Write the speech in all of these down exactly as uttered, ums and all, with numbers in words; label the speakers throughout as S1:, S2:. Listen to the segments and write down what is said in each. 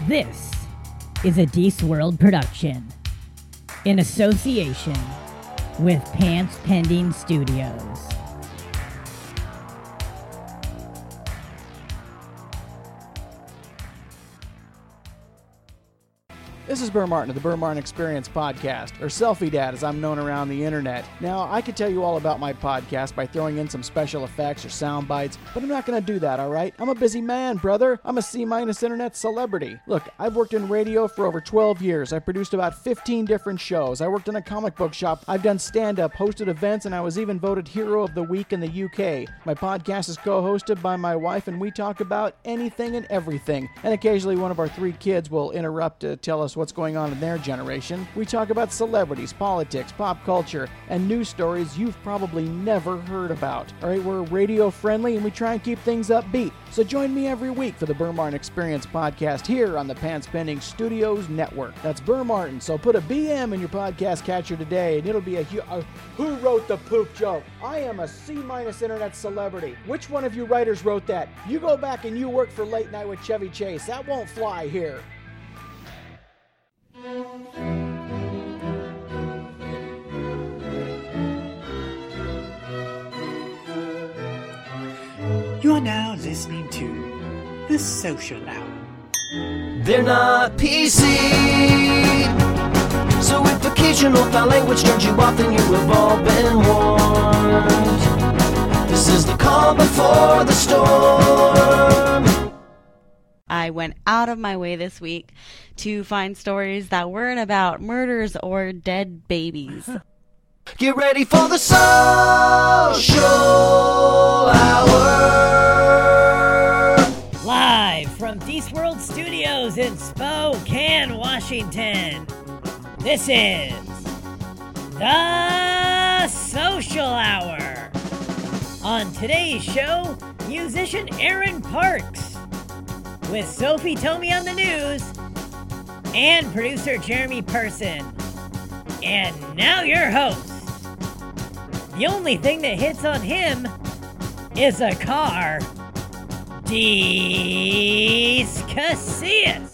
S1: This is a Deece World production in association with Pants Pending Studios.
S2: This is Burr Martin of the Burr Martin Experience podcast, or Selfie Dad as I'm known around the internet. Now, I could tell you all about my podcast by throwing in some special effects or sound bites, but I'm not going to do that, all right? I'm a busy man, brother. I'm a C-minus internet celebrity. Look, I've worked in radio for over twelve years. I've produced about fifteen different shows. I worked in a comic book shop. I've done stand-up, hosted events, and I was even voted Hero of the Week in the U K. My podcast is co-hosted by my wife, and we talk about anything and everything. And occasionally one of our three kids will interrupt to tell us what's going on in their generation. We talk about celebrities, politics, pop culture, and news stories you've probably never heard about. All right, we're radio friendly and we try and keep things upbeat. So join me every week for the Burr Martin Experience podcast here on the Pants Pending Studios Network. That's Burr Martin. So put a B M in your podcast catcher today and it'll be a, hu- a who wrote the poop joke? I am a C-minus internet celebrity. Which one of you writers wrote that? You go back and you work for Late Night with Chevy Chase. That won't fly here.
S3: You are now listening to The Social Hour.
S4: They're not P C, so if occasional foul language turns you off, then you have all been warned. This is the calm before the storm.
S5: I went out of my way this week to find stories that weren't about murders or dead babies.
S4: Get ready for the social hour.
S1: Live from Deece World Studios in Spokane, Washington. This is the Social Hour. On today's show, musician Aaron Parks, with Sophie Tomey on the news, and producer Jeremy Person. And now your host. The only thing that hits on him is a car. Deece Casillas.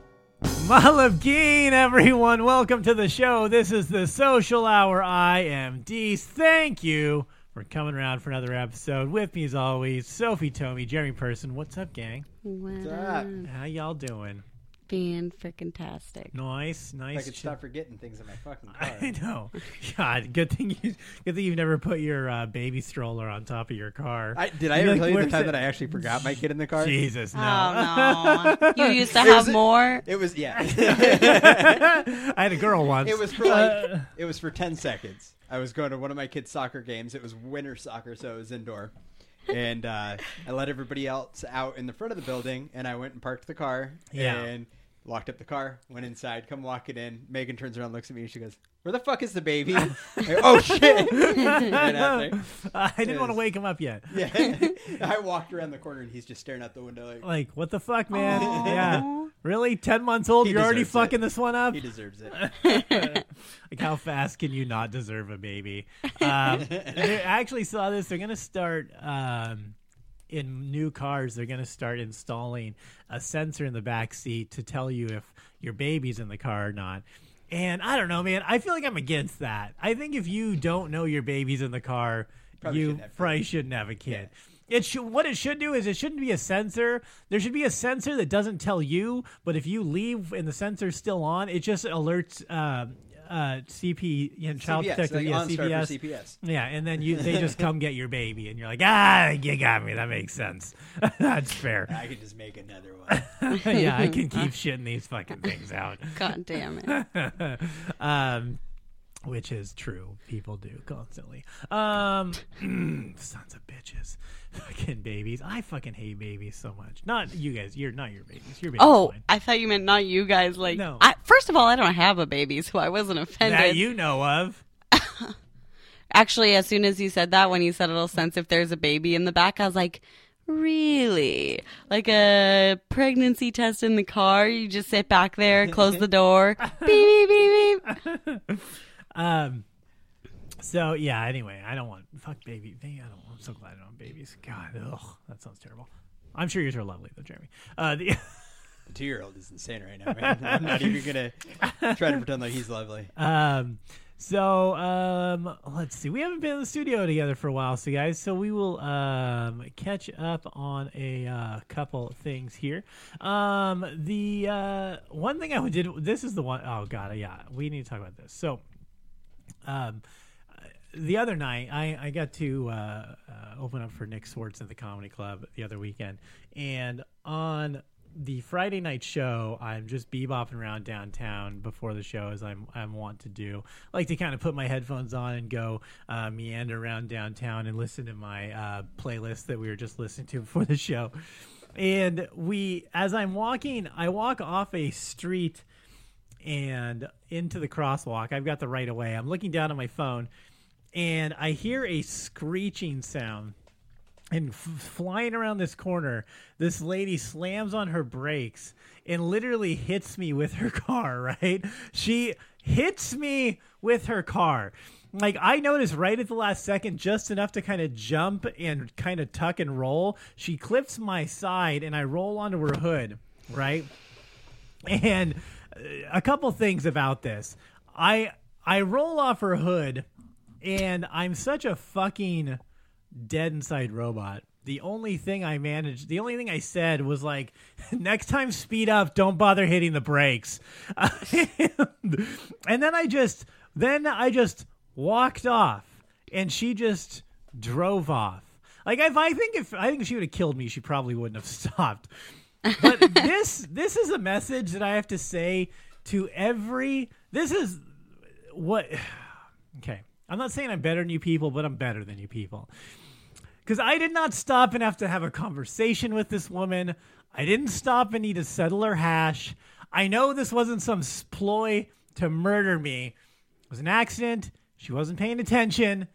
S6: Malabgeen, everyone. Welcome to the show. This is the Social Hour. I am Deece. Thank you for coming around for another episode. With me, as always, Sophie Tomey, Jeremy Person. What's up, gang?
S5: What's
S2: up?
S6: How y'all doing?
S5: Being freaking tastic.
S6: Nice, nice.
S2: I could stop forgetting things in my fucking car.
S6: I know. God, good thing you, good thing you've never put your uh, baby stroller on top of your car.
S7: I, did I
S6: You're
S7: ever
S6: like,
S7: tell you the
S6: "Where's
S7: time
S6: it?"
S7: that I actually forgot my kid in the car?
S6: Jesus, no.
S5: Oh, no. You used to
S7: It was-
S5: have more?
S7: It was yeah.
S6: I had a girl once.
S7: It was for like it was for ten seconds. I was going to one of my kids' soccer games. It was winter soccer, so it was indoor. And uh, I let everybody else out in the front of the building, and I went and parked the car.
S6: Yeah.
S7: And locked up the car, went inside, come walking in. Megan turns around, looks at me, and she goes, "Where the fuck is the baby?" I go, "Oh shit!" Right out there.
S6: I didn't want to wake him up yet.
S7: Yeah. I walked around the corner, and he's just staring out the window like,
S6: Like, what the fuck, man?
S5: Aww.
S6: Yeah. Really? Ten months old?
S7: He
S6: You're already
S7: deserves
S6: fucking
S7: it.
S6: this one up?
S7: he deserves it.
S6: Like, how fast can you not deserve a baby? Um, I actually saw this. They're going to start, um, in new cars, they're going to start installing a sensor in the back seat to tell you if your baby's in the car or not. And I don't know, man. I feel like I'm against that. I think if you don't know your baby's in the car,
S7: Probably
S6: you
S7: shouldn't have
S6: probably shouldn't have a kid. It should. What it should do is it shouldn't be a sensor. There should be a sensor that doesn't tell you, but if you leave and the sensor's still on, it just alerts uh, uh, C P, you know, Child
S7: C P S,
S6: Protective,
S7: like
S6: yeah,
S7: OnStar
S6: C P S.
S7: for C P S.
S6: Yeah, and then you they just come get your baby, and you're like, ah, you got me. That makes sense. That's fair.
S7: I could just make another one.
S6: Yeah, I can keep shitting these fucking things out.
S5: God damn it.
S6: um, which is true. People do constantly. Um, sons of bitches. Fucking babies. I fucking hate babies so much. Not you guys. You're not your babies. Your baby's
S5: Oh,
S6: fine.
S5: I thought you meant not you guys. Like,
S6: No.
S5: I, first of all, I don't have a baby, so I wasn't offended.
S6: That you know of.
S5: Actually, as soon as you said that, when you said it'll sense if there's a baby in the back, I was like, really? Like a pregnancy test in the car? You just sit back there, close the door, beep, beep, beep, beep.
S6: Um. So yeah. Anyway, I don't want fuck baby. I don't. I'm so glad I don't have babies. God, ugh, that sounds terrible. I'm sure yours are lovely though, Jeremy. Uh, the
S7: The two-year-old is insane right now, man. I'm not even gonna try to pretend like he's lovely.
S6: Um, so um, let's see. We haven't been in the studio together for a while, so guys. So we will um catch up on a uh, couple things here. Um, the uh, one thing I did. This is the one oh god, yeah. We need to talk about this. So, um. The other night, I, I got to uh, uh, open up for Nick Swartz at the Comedy Club the other weekend. And on the Friday night show, I'm just bebopping around downtown before the show, as I'm I'm wont to do. I like to kind of put my headphones on and go uh, meander around downtown and listen to my uh, playlist that we were just listening to before the show. And we, as I'm walking, I walk off a street and into the crosswalk. I've got the right of way. I'm looking down at my phone. And I hear a screeching sound, and f- flying around this corner, this lady slams on her brakes and literally hits me with her car, right? She hits me with her car. Like, I noticed right at the last second, just enough to kind of jump and kind of tuck and roll. She clips my side, and I roll onto her hood, right? And a couple things about this. I I roll off her hood. And I'm such a fucking dead inside robot. The only thing I managed, the only thing I said was like, next time speed up, don't bother hitting the brakes. And then I just, then I just walked off, and she just drove off. Like, if I think if I think if she would have killed me, she probably wouldn't have stopped. But this, this is a message that I have to say to every, this is what, okay. I'm not saying I'm better than you people, but I'm better than you people. Because I did not stop and have to have a conversation with this woman. I didn't stop and need to settle her hash. I know this wasn't some ploy to murder me. It was an accident. She wasn't paying attention.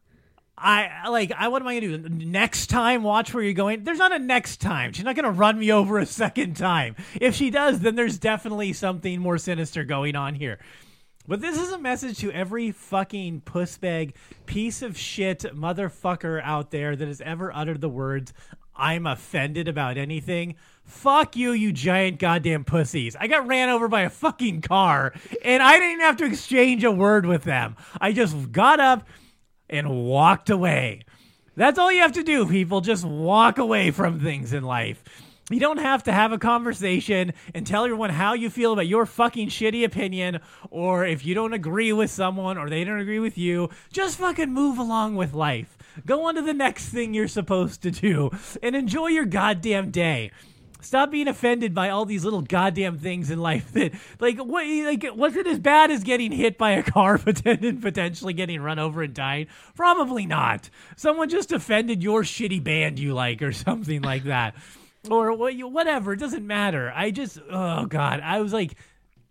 S6: I like, I what am I going to do? Next time, watch where you're going? There's not a next time. She's not going to run me over a second time. If she does, then there's definitely something more sinister going on here. But this is a message to every fucking pussbag piece of shit motherfucker out there that has ever uttered the words, I'm offended about anything. Fuck you, you giant goddamn pussies. I got ran over by a fucking car, and I didn't have to exchange a word with them. I just got up and walked away. That's all you have to do, people. Just walk away from things in life. You don't have to have a conversation and tell everyone how you feel about your fucking shitty opinion, or if you don't agree with someone or they don't agree with you. Just fucking move along with life. Go on to the next thing you're supposed to do and enjoy your goddamn day. Stop being offended by all these little goddamn things in life that, like, what, like, was it as bad as getting hit by a car and potentially getting run over and dying? Probably not. Someone just offended your shitty band you like or something like that. Or whatever, it doesn't matter. I just, oh God, I was like,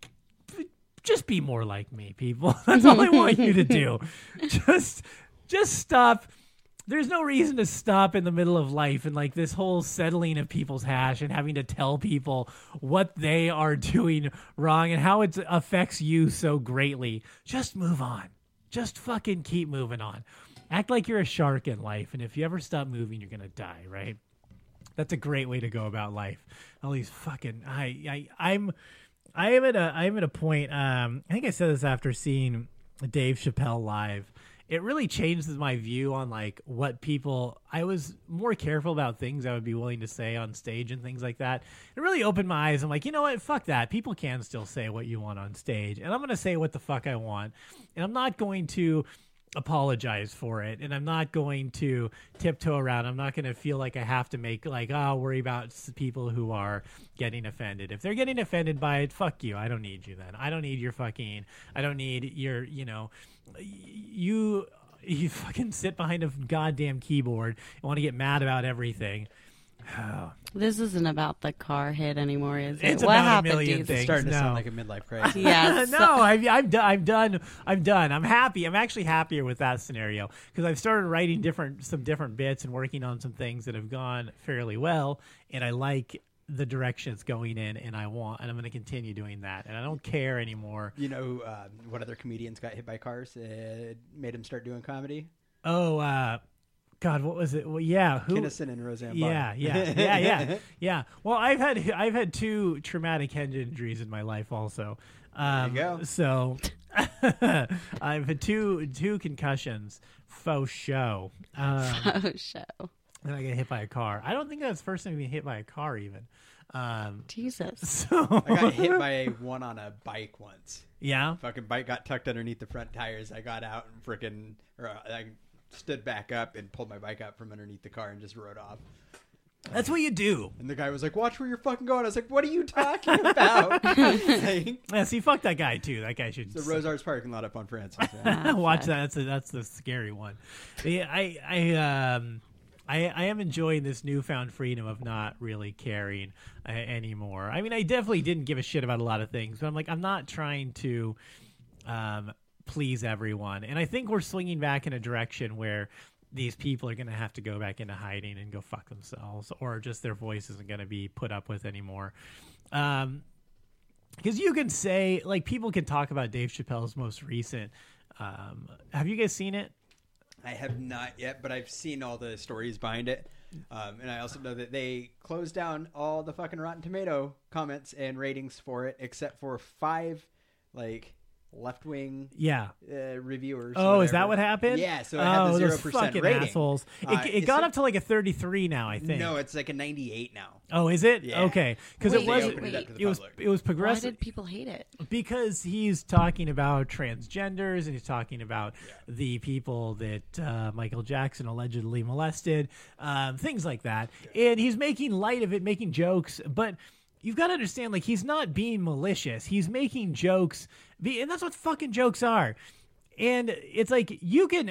S6: just be more like me, people. That's all I want you to do. Just, just stop. There's no reason to stop in the middle of life and like this whole settling of people's hash and having to tell people what they are doing wrong and how it affects you so greatly. Just move on. Just fucking keep moving on. Act like you're a shark in life, and if you ever stop moving, you're gonna die, right? That's a great way to go about life. All these fucking I I I'm I am at a I am at a point. Um, I think I said this after seeing Dave Chappelle live. It really changes my view on like what people. I was more careful about things I would be willing to say on stage and things like that. It really opened my eyes. I'm like, you know what? Fuck that. People can still say what you want on stage, and I'm gonna say what the fuck I want, and I'm not going to apologize for it, and I'm not going to tiptoe around. I'm not going to feel like I have to make like, oh, worry about people who are getting offended. If they're getting offended by it, fuck you. I don't need you then. I don't need your fucking, I don't need your, you know, you, you fucking sit behind a goddamn keyboard and want to get mad about everything. Oh.
S5: This isn't about the car hit anymore, is it?
S6: It's
S5: what
S6: about
S5: happened,
S6: a million
S5: dude?
S6: things.
S7: It's starting to
S6: No.
S7: sound like a midlife crisis.
S5: Yeah.
S6: no, I'm, I'm, done, I'm done. I'm done. I'm happy. I'm actually happier with that scenario because I've started writing different, some different bits and working on some things that have gone fairly well, and I like the direction it's going in, and I want, and I'm going to continue doing that, and I don't care anymore.
S7: You know uh, what other comedians got hit by cars? It made him start doing comedy.
S6: Oh, uh, God, what was it? Well, yeah, who?
S7: Kinnison and Roseanne Barr.
S6: Yeah, yeah, yeah, yeah, yeah. Well, I've had I've had two traumatic head injuries in my life, also. Um,
S7: There you go.
S6: So I've had two two concussions, faux show. Um,
S5: Oh, show.
S6: and I got hit by a car. I don't think that's the first time being hit by a car, even. Um,
S5: Jesus.
S6: so
S7: I got hit by one on a bike once.
S6: yeah.
S7: Fucking bike got tucked underneath the front tires. I got out and freaking, or uh, I stood back up and pulled my bike out from underneath the car and just rode off.
S6: That's what you do.
S7: And the guy was like, "Watch where you're fucking going." I was like, "What are you talking about?" Like,
S6: Yeah, see, fuck that guy too. That guy should
S7: the Rosar's parking lot up on Francis. Yeah.
S6: watch that. That's a, that's the scary one. Yeah, I I um I I am enjoying this newfound freedom of not really caring uh, anymore. I mean, I definitely didn't give a shit about a lot of things, but I'm like, I'm not trying to um please everyone, and I think we're swinging back in a direction where these people are going to have to go back into hiding and go fuck themselves, or just their voice isn't going to be put up with anymore. Um, because you can say, like, people can talk about Dave Chappelle's most recent. Um, have you guys seen it?
S7: I have not yet, but I've seen all the stories behind it. Um, and I also know that they closed down all the fucking Rotten Tomato comments and ratings for it, except for five, like, left-wing
S6: Yeah.
S7: uh, reviewers.
S6: Oh, is
S7: whatever.
S6: that what happened?
S7: Yeah, so it had
S6: oh,
S7: the zero
S6: those
S7: percent
S6: fucking
S7: rating.
S6: assholes. It,
S7: Uh,
S6: it
S7: it's
S6: got
S7: like-
S6: up to like a thirty-three now, I think.
S7: No, it's like a ninety-eight now.
S6: Oh, is it?
S7: Yeah.
S6: Okay, because
S5: Wait,
S6: it was
S5: they opened it up
S7: to the
S6: it was
S7: public.
S6: it was
S5: Why
S6: progressive.
S5: did people hate it?
S6: Because he's talking about transgenders and he's talking about the people that uh, Michael Jackson allegedly molested, um, things like that. And he's making light of it, making jokes. But you've got to understand, like, he's not being malicious. He's making jokes. Be- and that's what fucking jokes are. And it's like, you can...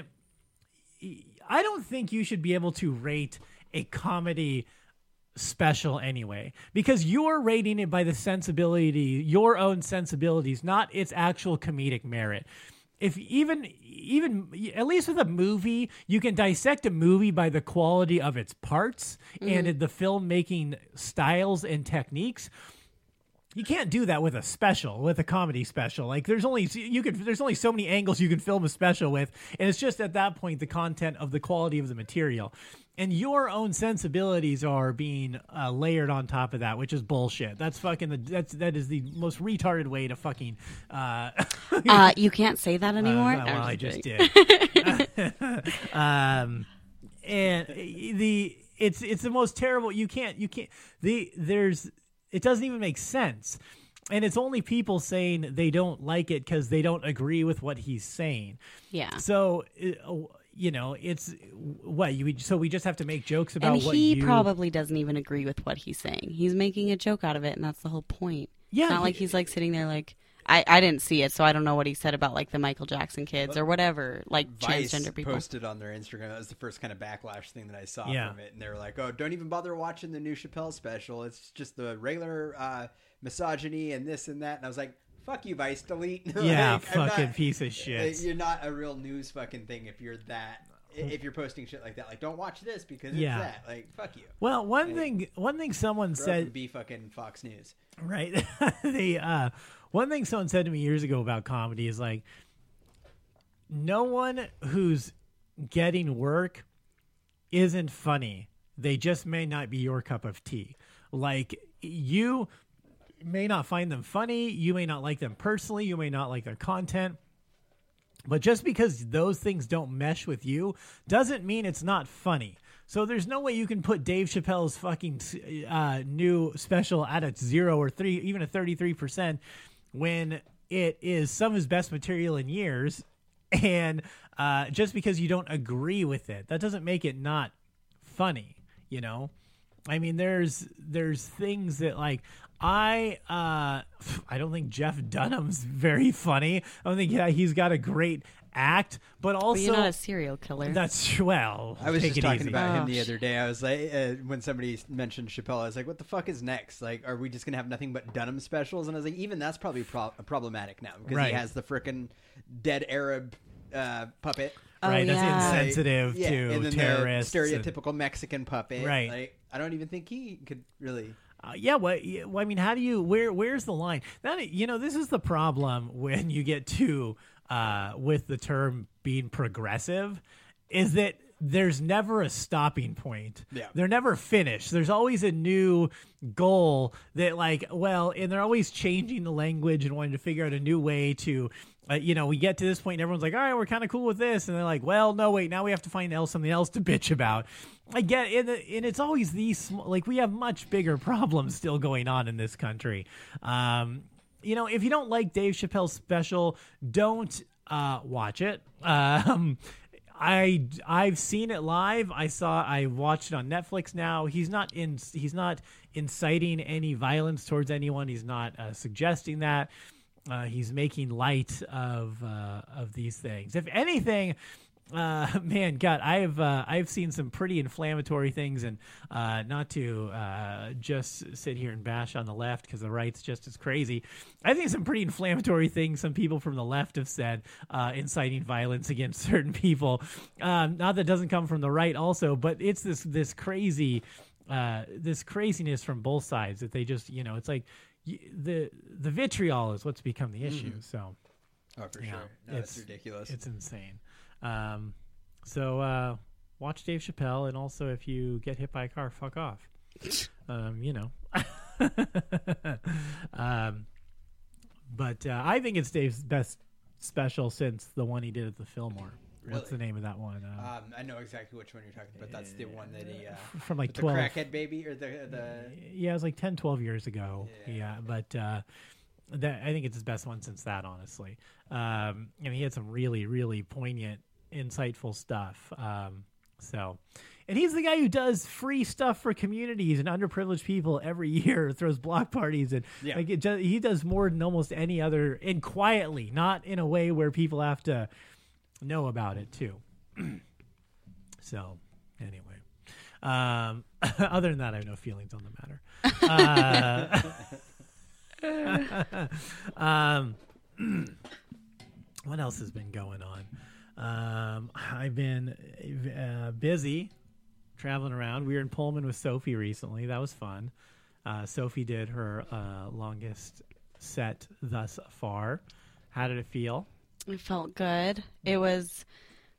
S6: I don't think you should be able to rate a comedy special anyway, because you're rating it by the sensibility, your own sensibilities, not its actual comedic merit. If even even at least with a movie, you can dissect a movie by the quality of its parts and the filmmaking styles and techniques. You can't do that with a special, with a comedy special. Like, there's only you could there's only so many angles you can film a special with, and it's just at that point the content of the quality of the material, and your own sensibilities are being uh, layered on top of that, which is bullshit. That's fucking the that's that is the most retarded way to fucking. Uh,
S5: Uh, you can't say that anymore.
S6: uh,
S5: No,
S6: well,
S5: I'm
S6: I just
S5: kidding.
S6: did. um, and the it's it's the most terrible. You can't you can't the there's. It doesn't even make sense. And it's only people saying they don't like it because they don't agree with what he's saying.
S5: Yeah.
S6: So, uh, you know, it's what you. So we just have to make jokes about
S5: And
S6: what
S5: he
S6: you.
S5: probably doesn't even agree with what he's saying. He's making a joke out of it, and that's the whole point.
S6: Yeah,
S5: It's not
S6: he-
S5: like he's like sitting there like, I, I didn't see it, so I don't know what he said about like the Michael Jackson kids or whatever, like
S7: Vice
S5: transgender people.
S7: posted on their Instagram. That was the first kind of backlash thing that I saw
S6: Yeah.
S7: from it, and they were like, "Oh, don't even bother watching the new Chappelle special. It's just the regular uh, misogyny and this and that." And I was like, "Fuck you, Vice, delete."
S6: Yeah,
S7: Like, I'm
S6: fucking
S7: not-
S6: piece of shit.
S7: You're not a real news fucking thing if you're that. If you're posting shit like that, like, don't watch this because it's
S6: Yeah.
S7: that. Like, fuck you.
S6: Well, one thing, one thing someone
S7: Grow up
S6: said.
S7: and be fucking Fox News.
S6: Right. the uh, one thing someone said to me years ago about comedy is like, no one who's getting work isn't funny. They just may not be your cup of tea. Like, you may not find them funny. You may not like them personally. You may not like their content. But just because those things don't mesh with you doesn't mean it's not funny. So there's no way you can put Dave Chappelle's fucking uh, new special at a zero or three, even a thirty-three percent, when it is some of his best material in years. And uh, just because you don't agree with it, that doesn't make it not funny, you know? I mean, there's there's things that, like, I uh, I don't think Jeff Dunham's very funny. I don't think yeah, he's got a great act, but also
S5: But you're not a serial killer.
S6: that's well.
S7: I was
S6: take
S7: just
S6: it
S7: talking
S6: easy.
S7: about
S5: Oh,
S7: him the
S5: shit.
S7: other day. I was like, uh, when somebody mentioned Chappelle, I was like, what the fuck is next? Like, are we just going to have nothing but Dunham specials? And I was like, even that's probably pro- problematic now because
S6: Right.
S7: he has the frickin' dead Arab uh, puppet.
S5: Oh,
S6: right, that's
S5: yeah.
S6: insensitive
S7: Yeah,
S6: to
S7: and then
S6: terrorists.
S7: the
S6: and-
S7: stereotypical Mexican puppet.
S6: Right.
S7: Like, I don't even think he could really.
S6: Uh, yeah, well, yeah, well, I mean, how do you where where's the line? That you know, this is the problem when you get to uh, with the term being progressive, is that there's never a stopping point.
S7: Yeah.
S6: They're never finished. There's always a new goal that, like, well, and they're always changing the language and wanting to figure out a new way to, uh, you know, we get to this point and everyone's like, all right, we're kind of cool with this. And they're like, well, no, wait, now we have to find else something else to bitch about. I get it. And it's always these, sm- like, we have much bigger problems still going on in this country. Um, you know, if you don't like Dave Chappelle's special, don't uh, watch it. Um I I've seen it live. I saw I watched it on Netflix now. He's not in he's not inciting any violence towards anyone. He's not uh, suggesting that. Uh, he's making light of uh, of these things. If anything, uh, man, God, I've uh, I've seen some pretty inflammatory things, and uh, not to uh, just sit here and bash on the left because the right's just as crazy. I think some pretty inflammatory things some people from the left have said, uh, inciting violence against certain people. Um, not that it doesn't come from the right, also, but it's this this crazy uh, this craziness from both sides that they just, you know, it's like y- the the vitriol is what's become the issue. Mm-hmm. So,
S7: oh, for
S6: yeah,
S7: sure, no,
S6: it's
S7: it's ridiculous.
S6: It's insane. Um, so uh, watch Dave Chappelle, and also if you get hit by a car, fuck off. um, you know. um, but uh, I think it's Dave's best special since the one he did at the Fillmore.
S7: Really?
S6: What's the name of that one? Uh,
S7: um, I know exactly which one you're talking about. That's the one that he uh,
S6: from like
S7: with the
S6: twelve
S7: crackhead baby or the the.
S6: Yeah, it was like ten, twelve years ago. Yeah,
S7: Yeah.
S6: yeah but. Uh, That, I think it's his best one since that, honestly. Um, I mean, he had some really, really poignant, insightful stuff. Um, so, and he's the guy who does free stuff for communities and underprivileged people every year, throws block parties, and
S7: Yeah.
S6: like it just, he does more than almost any other, and quietly, not in a way where people have to know about it too. So, anyway, um, other than that, I have no feelings on the matter. Uh, um, what else has been going on? Um, I've been uh, busy traveling around. We were in Pullman with Sophie recently. That was fun. Uh, Sophie did her uh, longest set thus far. How did it feel?
S5: It felt good. It was,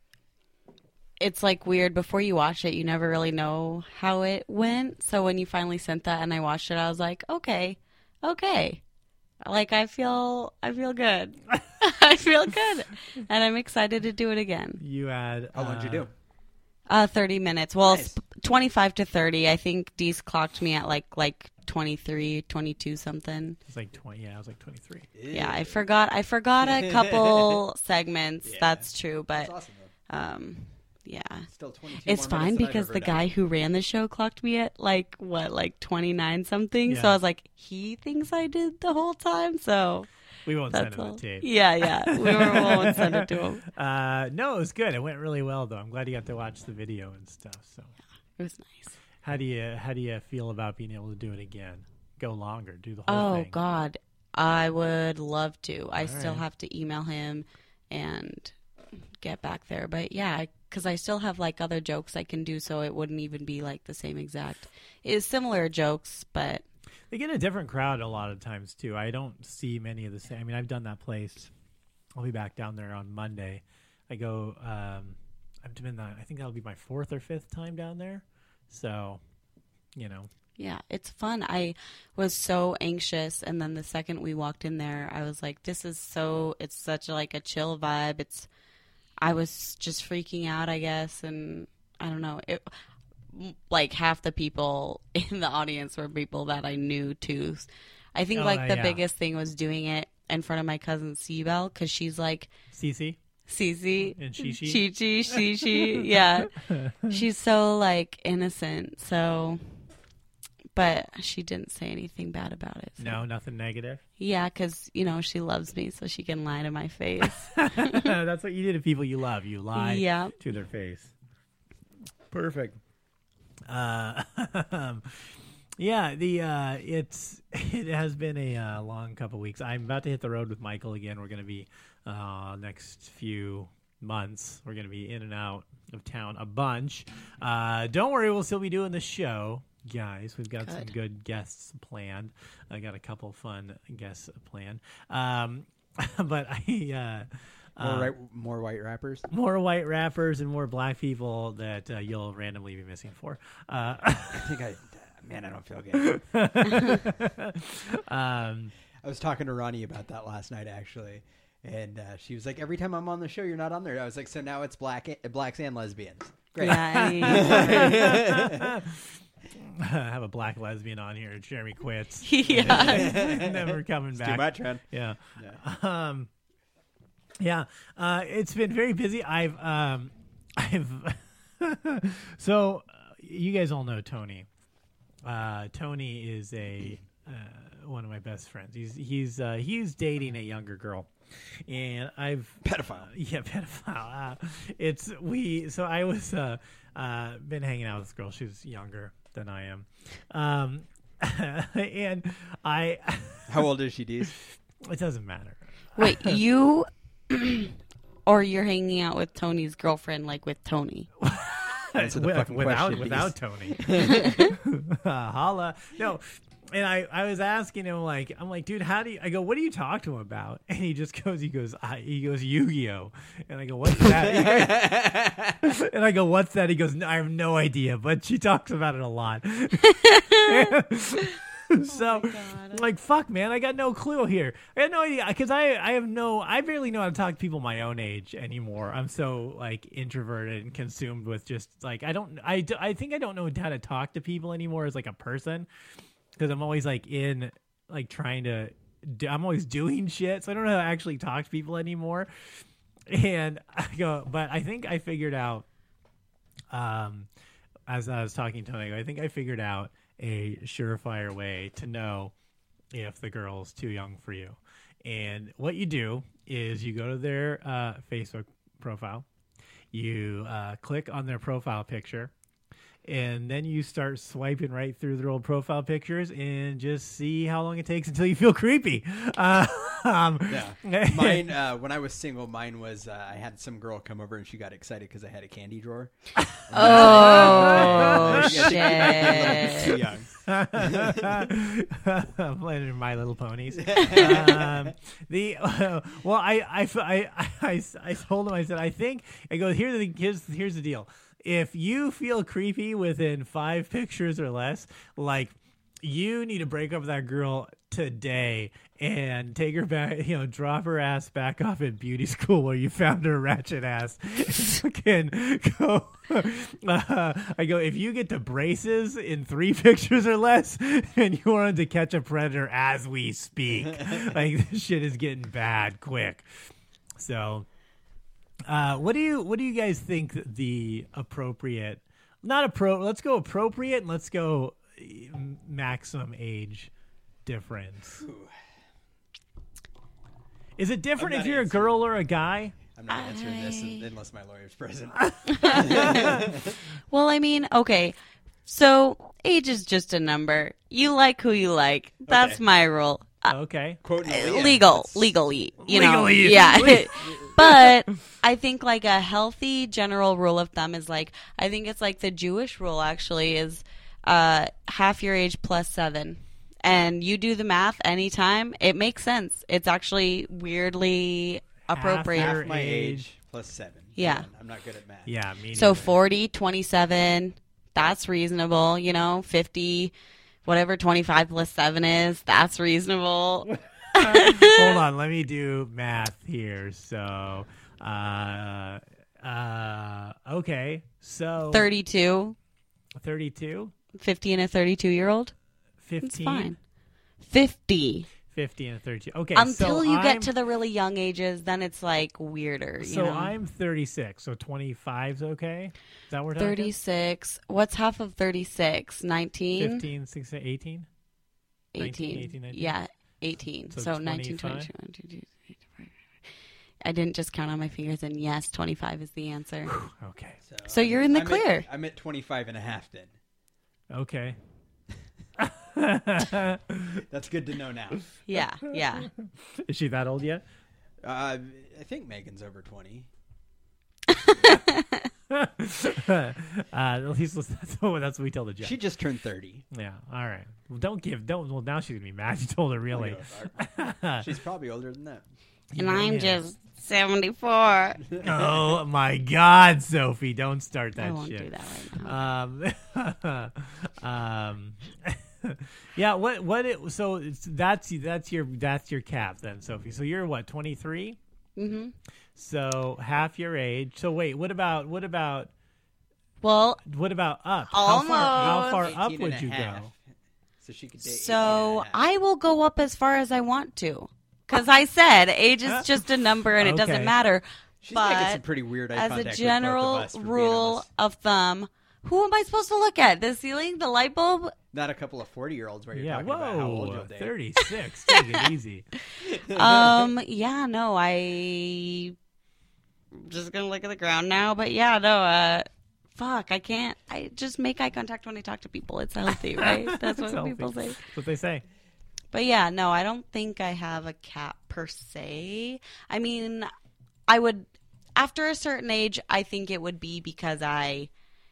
S5: it's like weird. Before you watch it, you never really know how it went. So when you finally sent that and I watched it, I was like, okay. Okay. Like I feel I feel good. I feel good. And I'm excited to do it again.
S6: You had
S7: How long did you do?
S5: Uh thirty minutes. Well,
S7: Nice.
S5: it's twenty-five to thirty. I think Dee's clocked me at like like twenty-three, twenty-two something.
S6: It was like twenty. Yeah, I was like twenty-three.
S5: Yeah, I forgot I forgot a couple segments.
S7: Yeah.
S5: That's true, but
S7: That's awesome though.
S5: um yeah.
S7: Still twenty-two.
S5: It's
S7: more
S5: fine
S7: minutes than I've
S5: because
S7: ever
S5: the
S7: done.
S5: guy who ran the show clocked me at like what, like twenty-nine something. So
S6: Yeah.
S5: I was like, he thinks I did the whole time. So
S6: We won't
S5: that's
S6: send him
S5: all.
S6: the tape.
S5: Yeah, yeah. We were won't send it to him.
S6: Uh, no, it was good. It went really well, though. I'm glad you got to watch the video and stuff. So,
S5: It was nice.
S6: how do you how do you feel about being able to do it again? Go longer, do the whole
S5: Oh
S6: thing.
S5: God, I would love to. I
S6: All
S5: still
S6: right.
S5: have to email him and get back there. But yeah, because I still have like other jokes I can do, so it wouldn't even be like the same exact. It's similar jokes, but
S6: They get a different crowd a lot of times too. I don't see many of the same. I mean, I've done that place. I'll be back down there on Monday. I go. Um, I've been that. I think that'll be my fourth or fifth time down there. So, you know.
S5: yeah, it's fun. I was so anxious, and then the second we walked in there, I was like, "This is so." It's such a, like a chill vibe. It's. I was just freaking out, I guess, and I don't know. It, like half the people in the audience were people that I knew too. I think
S6: Oh,
S5: like
S6: uh,
S5: the
S6: yeah.
S5: biggest thing was doing it in front of my cousin Seabelle because she's like
S6: Cece
S5: Cece
S6: and Shishi.
S5: Chi Chi Shishi. Yeah, she's so like innocent. So, but she didn't say anything bad about it. So.
S6: No, nothing negative.
S5: Yeah, because you know she loves me, so she can lie to my face.
S6: That's what you do to people you love. You lie
S5: Yeah.
S6: to their face. Perfect. Uh, yeah, the uh, it's it has been a uh, long couple weeks. I'm about to hit the road with Michael again. We're going to be uh, next few months. We're going to be in and out of town a bunch. Uh, don't worry, we'll still be doing the show, guys. We've got some
S5: Good.
S6: good guests planned. I got a couple fun guests planned. Um, but I. Uh,
S7: More,
S6: Uh,
S7: right, more white rappers.
S6: more white rappers and more black people that uh, you'll randomly be missing for. Uh,
S7: I think I, man, I don't feel good.
S6: um,
S7: I was talking to Ronnie about that last night, actually, and uh, she was like, "Every time I'm on the show, you're not on there." I was like, "So now it's black, blacks and lesbians." Great.
S5: Yeah.
S6: I have a black lesbian on here. Jeremy quits.
S5: Yeah.
S6: Never coming
S7: It's
S6: back.
S7: too much, man.
S6: Yeah.
S7: Yeah.
S6: Um, yeah. Uh, it's been very busy. I've, um, I've, so uh, you guys all know Tony. Uh, Tony is a, uh, one of my best friends. He's, he's, uh, he's dating a younger girl, and I've,
S7: Pedophile.
S6: uh, yeah, pedophile. Uh, it's, we, so I was, uh, uh, been hanging out with this girl. She's younger than I am. Um, and I,
S7: How old is she, Deez?
S6: it doesn't matter.
S5: Wait, you or you're hanging out with Tony's girlfriend, like with Tony?
S7: Answer the
S6: With-
S7: fucking
S6: without
S7: question,
S6: without
S7: Deez.
S6: Tony. uh, holla. No. And I, I was asking him, like, I'm like, dude, how do you, I go, what do you talk to him about? And he just goes, he goes, I, he goes, Yu-Gi-Oh! And I go, what's that? And I go, what's that? He goes, no, I have no idea, but she talks about it a lot. So,
S5: God.
S6: like, fuck, man, I got no clue here. I had no idea, because I, I have no, I barely know how to talk to people my own age anymore. I'm so, like, introverted and consumed with just, like, I don't, I, do- I think I don't know how to talk to people anymore as, like, a person. Because I'm always like in like trying to do, I'm always doing shit, so I don't know how to actually talk to people anymore. And I go, but I think I figured out um as I was talking to Tony, I go, I think I figured out a surefire way to know if the girl's too young for you. And what you do is you go to their uh Facebook profile, you uh click on their profile picture, and then you start swiping right through their old profile pictures and just see how long it takes until you feel creepy. Uh, um,
S7: Yeah. Mine, uh, when I was single, mine was uh, I had some girl come over and she got excited because I had a candy drawer.
S5: Oh,
S7: I think
S5: shit.
S7: too young.
S6: I'm playing in My Little Ponies. um, the uh, well, I I, I I I told him, I said, I think I go here's the here's here's the deal. If you feel creepy within five pictures or less, like, you need to break up with that girl today and take her back, you know, drop her ass back off at beauty school where you found her ratchet ass. Fucking go. Uh, I go, if you get to braces in three pictures or less and you wanted to catch a predator as we speak, like, this shit is getting bad quick. So, uh, what do you, what do you guys think the appropriate, not appro, let's go appropriate and let's go maximum age difference. Is it different
S7: I'm
S6: if
S7: not
S6: you're a
S7: answering.
S6: girl or a guy?
S7: I'm not answering this
S5: I-
S7: unless my lawyer's present.
S5: Well, I mean, okay. So age is just a number. You like who you like. That's
S7: Okay.
S5: my rule. Uh,
S6: Okay.
S7: Quote
S5: uh,
S7: Aaliyah.
S5: legal,
S7: That's-
S5: legally, you know.
S6: Legally,
S5: Yeah.
S6: le-
S5: But I think like a healthy general rule of thumb is like, I think it's like the Jewish rule actually is uh, half your age plus seven. And you do the math anytime, it makes sense. It's actually weirdly appropriate.
S6: Half
S7: Half my
S6: age.
S7: age plus seven.
S5: Yeah.
S7: Man, I'm not good at math.
S6: Yeah, me
S5: So
S6: neither.
S5: forty, twenty-seven, that's reasonable, you know, fifty, whatever twenty-five plus seven is, that's reasonable.
S6: Hold on, let me do math here. So, uh, uh, okay. So
S5: thirty-two,
S6: thirty-two,
S5: fifty and a thirty-two year old, it's
S6: fifteen,
S5: fine. fifty.
S6: fifty and thirty-two. Okay.
S5: Until
S6: so
S5: you
S6: I'm,
S5: get to the really young ages, then it's like weirder, you
S6: So
S5: know.
S6: I'm thirty-six. So twenty-five's okay? Is that what we're talking?
S5: thirty-six. What's half of thirty-six? nineteen?
S6: fifteen, sixteen, eighteen? nineteen,
S5: eighteen.
S6: eighteen, nineteen?
S5: Yeah, eighteen.
S6: So
S5: So, nineteen,
S6: twenty-five?
S5: twenty, twenty-two, twenty-five. I didn't just count on my fingers, and yes, twenty-five is the answer.
S6: Okay.
S5: So you're in the
S7: I'm
S5: clear.
S7: At, I'm at twenty-five and a half then.
S6: Okay.
S7: That's good to know now.
S5: Yeah, yeah.
S6: Is she that old yet?
S7: Uh, I think Megan's over twenty.
S6: uh, at least let's- that's what, that's what we tell the judge.
S7: She just turned thirty.
S6: Yeah. All right. Well, don't give. Don't. Well, now she's gonna be mad. You told her really.
S7: She's probably older than that.
S5: And I'm
S6: Yeah.
S5: just seventy-four.
S6: Oh my God, Sophie! Don't start that
S5: I won't
S6: shit.
S5: do that right now.
S6: Um, um, yeah. What? What? It, so it's, that's that's your that's your cap then, Sophie. So you're what? twenty-three.
S5: Mm-hmm.
S6: So half your age. So wait. What about what about
S5: Well,
S6: what about up? How far, how far up
S7: eighteen
S6: would
S7: and a
S6: you
S7: half.
S6: go?
S7: So she could date
S5: so
S7: eighteen and a half.
S5: I will go up as far as I want to. Because I said age is just a number and it
S6: Okay.
S5: doesn't matter.
S7: She's making some
S5: But
S7: pretty weird eye
S5: as
S7: contact
S5: a
S7: with
S5: general
S7: both of us for being
S5: rule
S7: honest.
S5: of thumb, who am I supposed to look at? The ceiling? The light bulb?
S7: Not a couple of forty-year-olds where you're
S6: Yeah.
S7: talking about how old
S6: Whoa.
S7: you'll date.
S6: thirty-six. Take it easy.
S5: um, yeah, no, I just gonna look at the ground now, but yeah, no, uh fuck, I can't I just make eye contact when I talk to people. It's healthy, right? That's what
S6: It's
S5: people
S6: healthy.
S5: say.
S6: That's what they say.
S5: But yeah, no, I don't think I have a cap per se. I mean, I would, after a certain age, I think it would be because I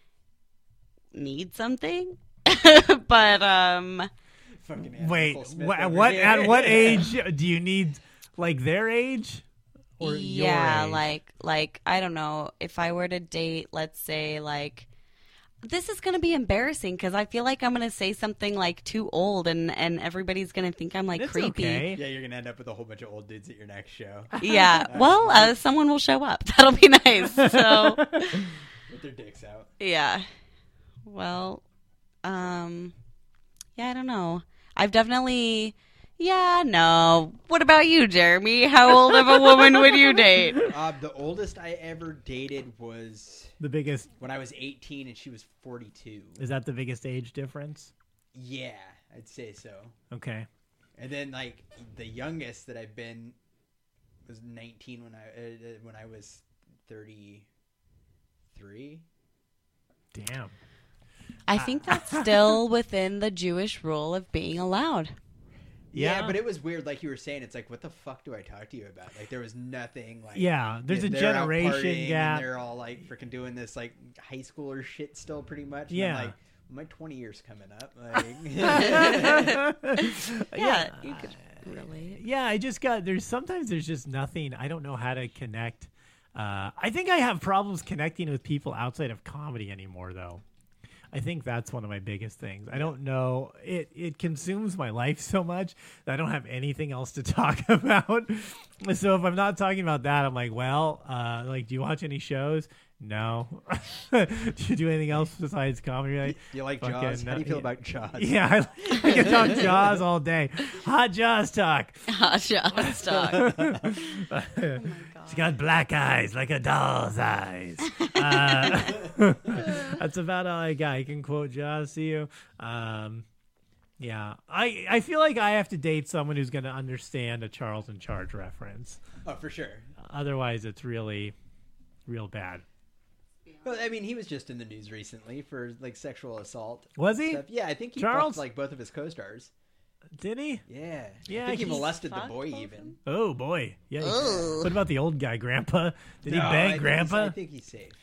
S5: need something. But, um,
S7: Fucking Anna
S6: Wait.
S7: Nicole Smith
S6: What?
S7: over
S6: what
S7: here.
S6: at what age do you need? Like their age? Or your
S5: yeah,
S6: age?
S5: like, like, I don't know, if I were to date, let's say, like, this is going to be embarrassing because I feel like I'm going to say something like too old and, and everybody's going to think I'm like
S6: It's
S5: creepy.
S6: okay.
S7: Yeah, you're gonna end up with a whole bunch of old dudes at your next show
S5: Yeah. Well, uh, someone will show up. That'll be nice. So,
S7: with their dicks out.
S5: yeah. Well, um, yeah, I don't know. I've definitely, yeah, no. What about you, Jeremy? How old of a woman would you date?
S7: Uh, the oldest I ever dated was
S6: The biggest
S7: when I was eighteen and she was forty-two.
S6: is that the biggest age difference?
S7: Yeah, I'd say so.
S6: Okay.
S7: And then like the youngest that I've been was nineteen when I uh, when I was thirty-three.
S6: Damn.
S5: I think that's still within the Jewish rule of being allowed.
S7: Yeah.
S6: Yeah.
S7: but it was weird. Like you were saying, it's like, what the fuck do I talk to you about? Like there was nothing. Like
S6: Yeah, there's a
S7: they're out
S6: generation
S7: partying
S6: gap.
S7: And they're all like freaking doing this like high schooler shit still, pretty much. And
S6: Yeah.
S7: I'm like, my twenty years coming up. Like,
S5: Yeah, you could relate.
S6: Yeah, I just got there's sometimes there's just nothing. I don't know how to connect. Uh, I think I have problems connecting with people outside of comedy anymore, though. I think that's one of my biggest things. I don't know. It it consumes my life so much that I don't have anything else to talk about. So if I'm not talking about that, I'm like, well, uh, like, do you watch any shows? No. Do you do anything else besides comedy? Like,
S7: you like
S6: fucking,
S7: Jaws? How do you feel
S6: uh,
S7: about Jaws?
S6: Yeah, I, I can talk Jaws all day. Hot Jaws talk.
S5: Hot shot stock.
S6: She's got black eyes like a doll's eyes. Uh, that's about all I got. I can quote Jaws to you. Um, yeah, I I feel like I have to date someone who's going to understand a Charles in Charge reference.
S7: Oh, for sure.
S6: Otherwise, it's really, real bad.
S7: Well, I mean, he was just in the news recently for like sexual assault.
S6: Was he?
S7: Stuff. Yeah, I think he
S6: Charles?
S7: fucked like both of his co-stars.
S6: Did he?
S7: Yeah,
S6: Yeah,
S7: I think he
S6: he's
S7: molested the
S5: fucked
S7: boy
S5: both of
S7: even.
S5: them?
S6: Oh boy. Yeah. he-
S5: Ugh.
S6: What about the old guy, Grandpa? Did he
S7: No, I
S6: bang
S7: think he's-
S6: Grandpa?
S7: I think he's safe.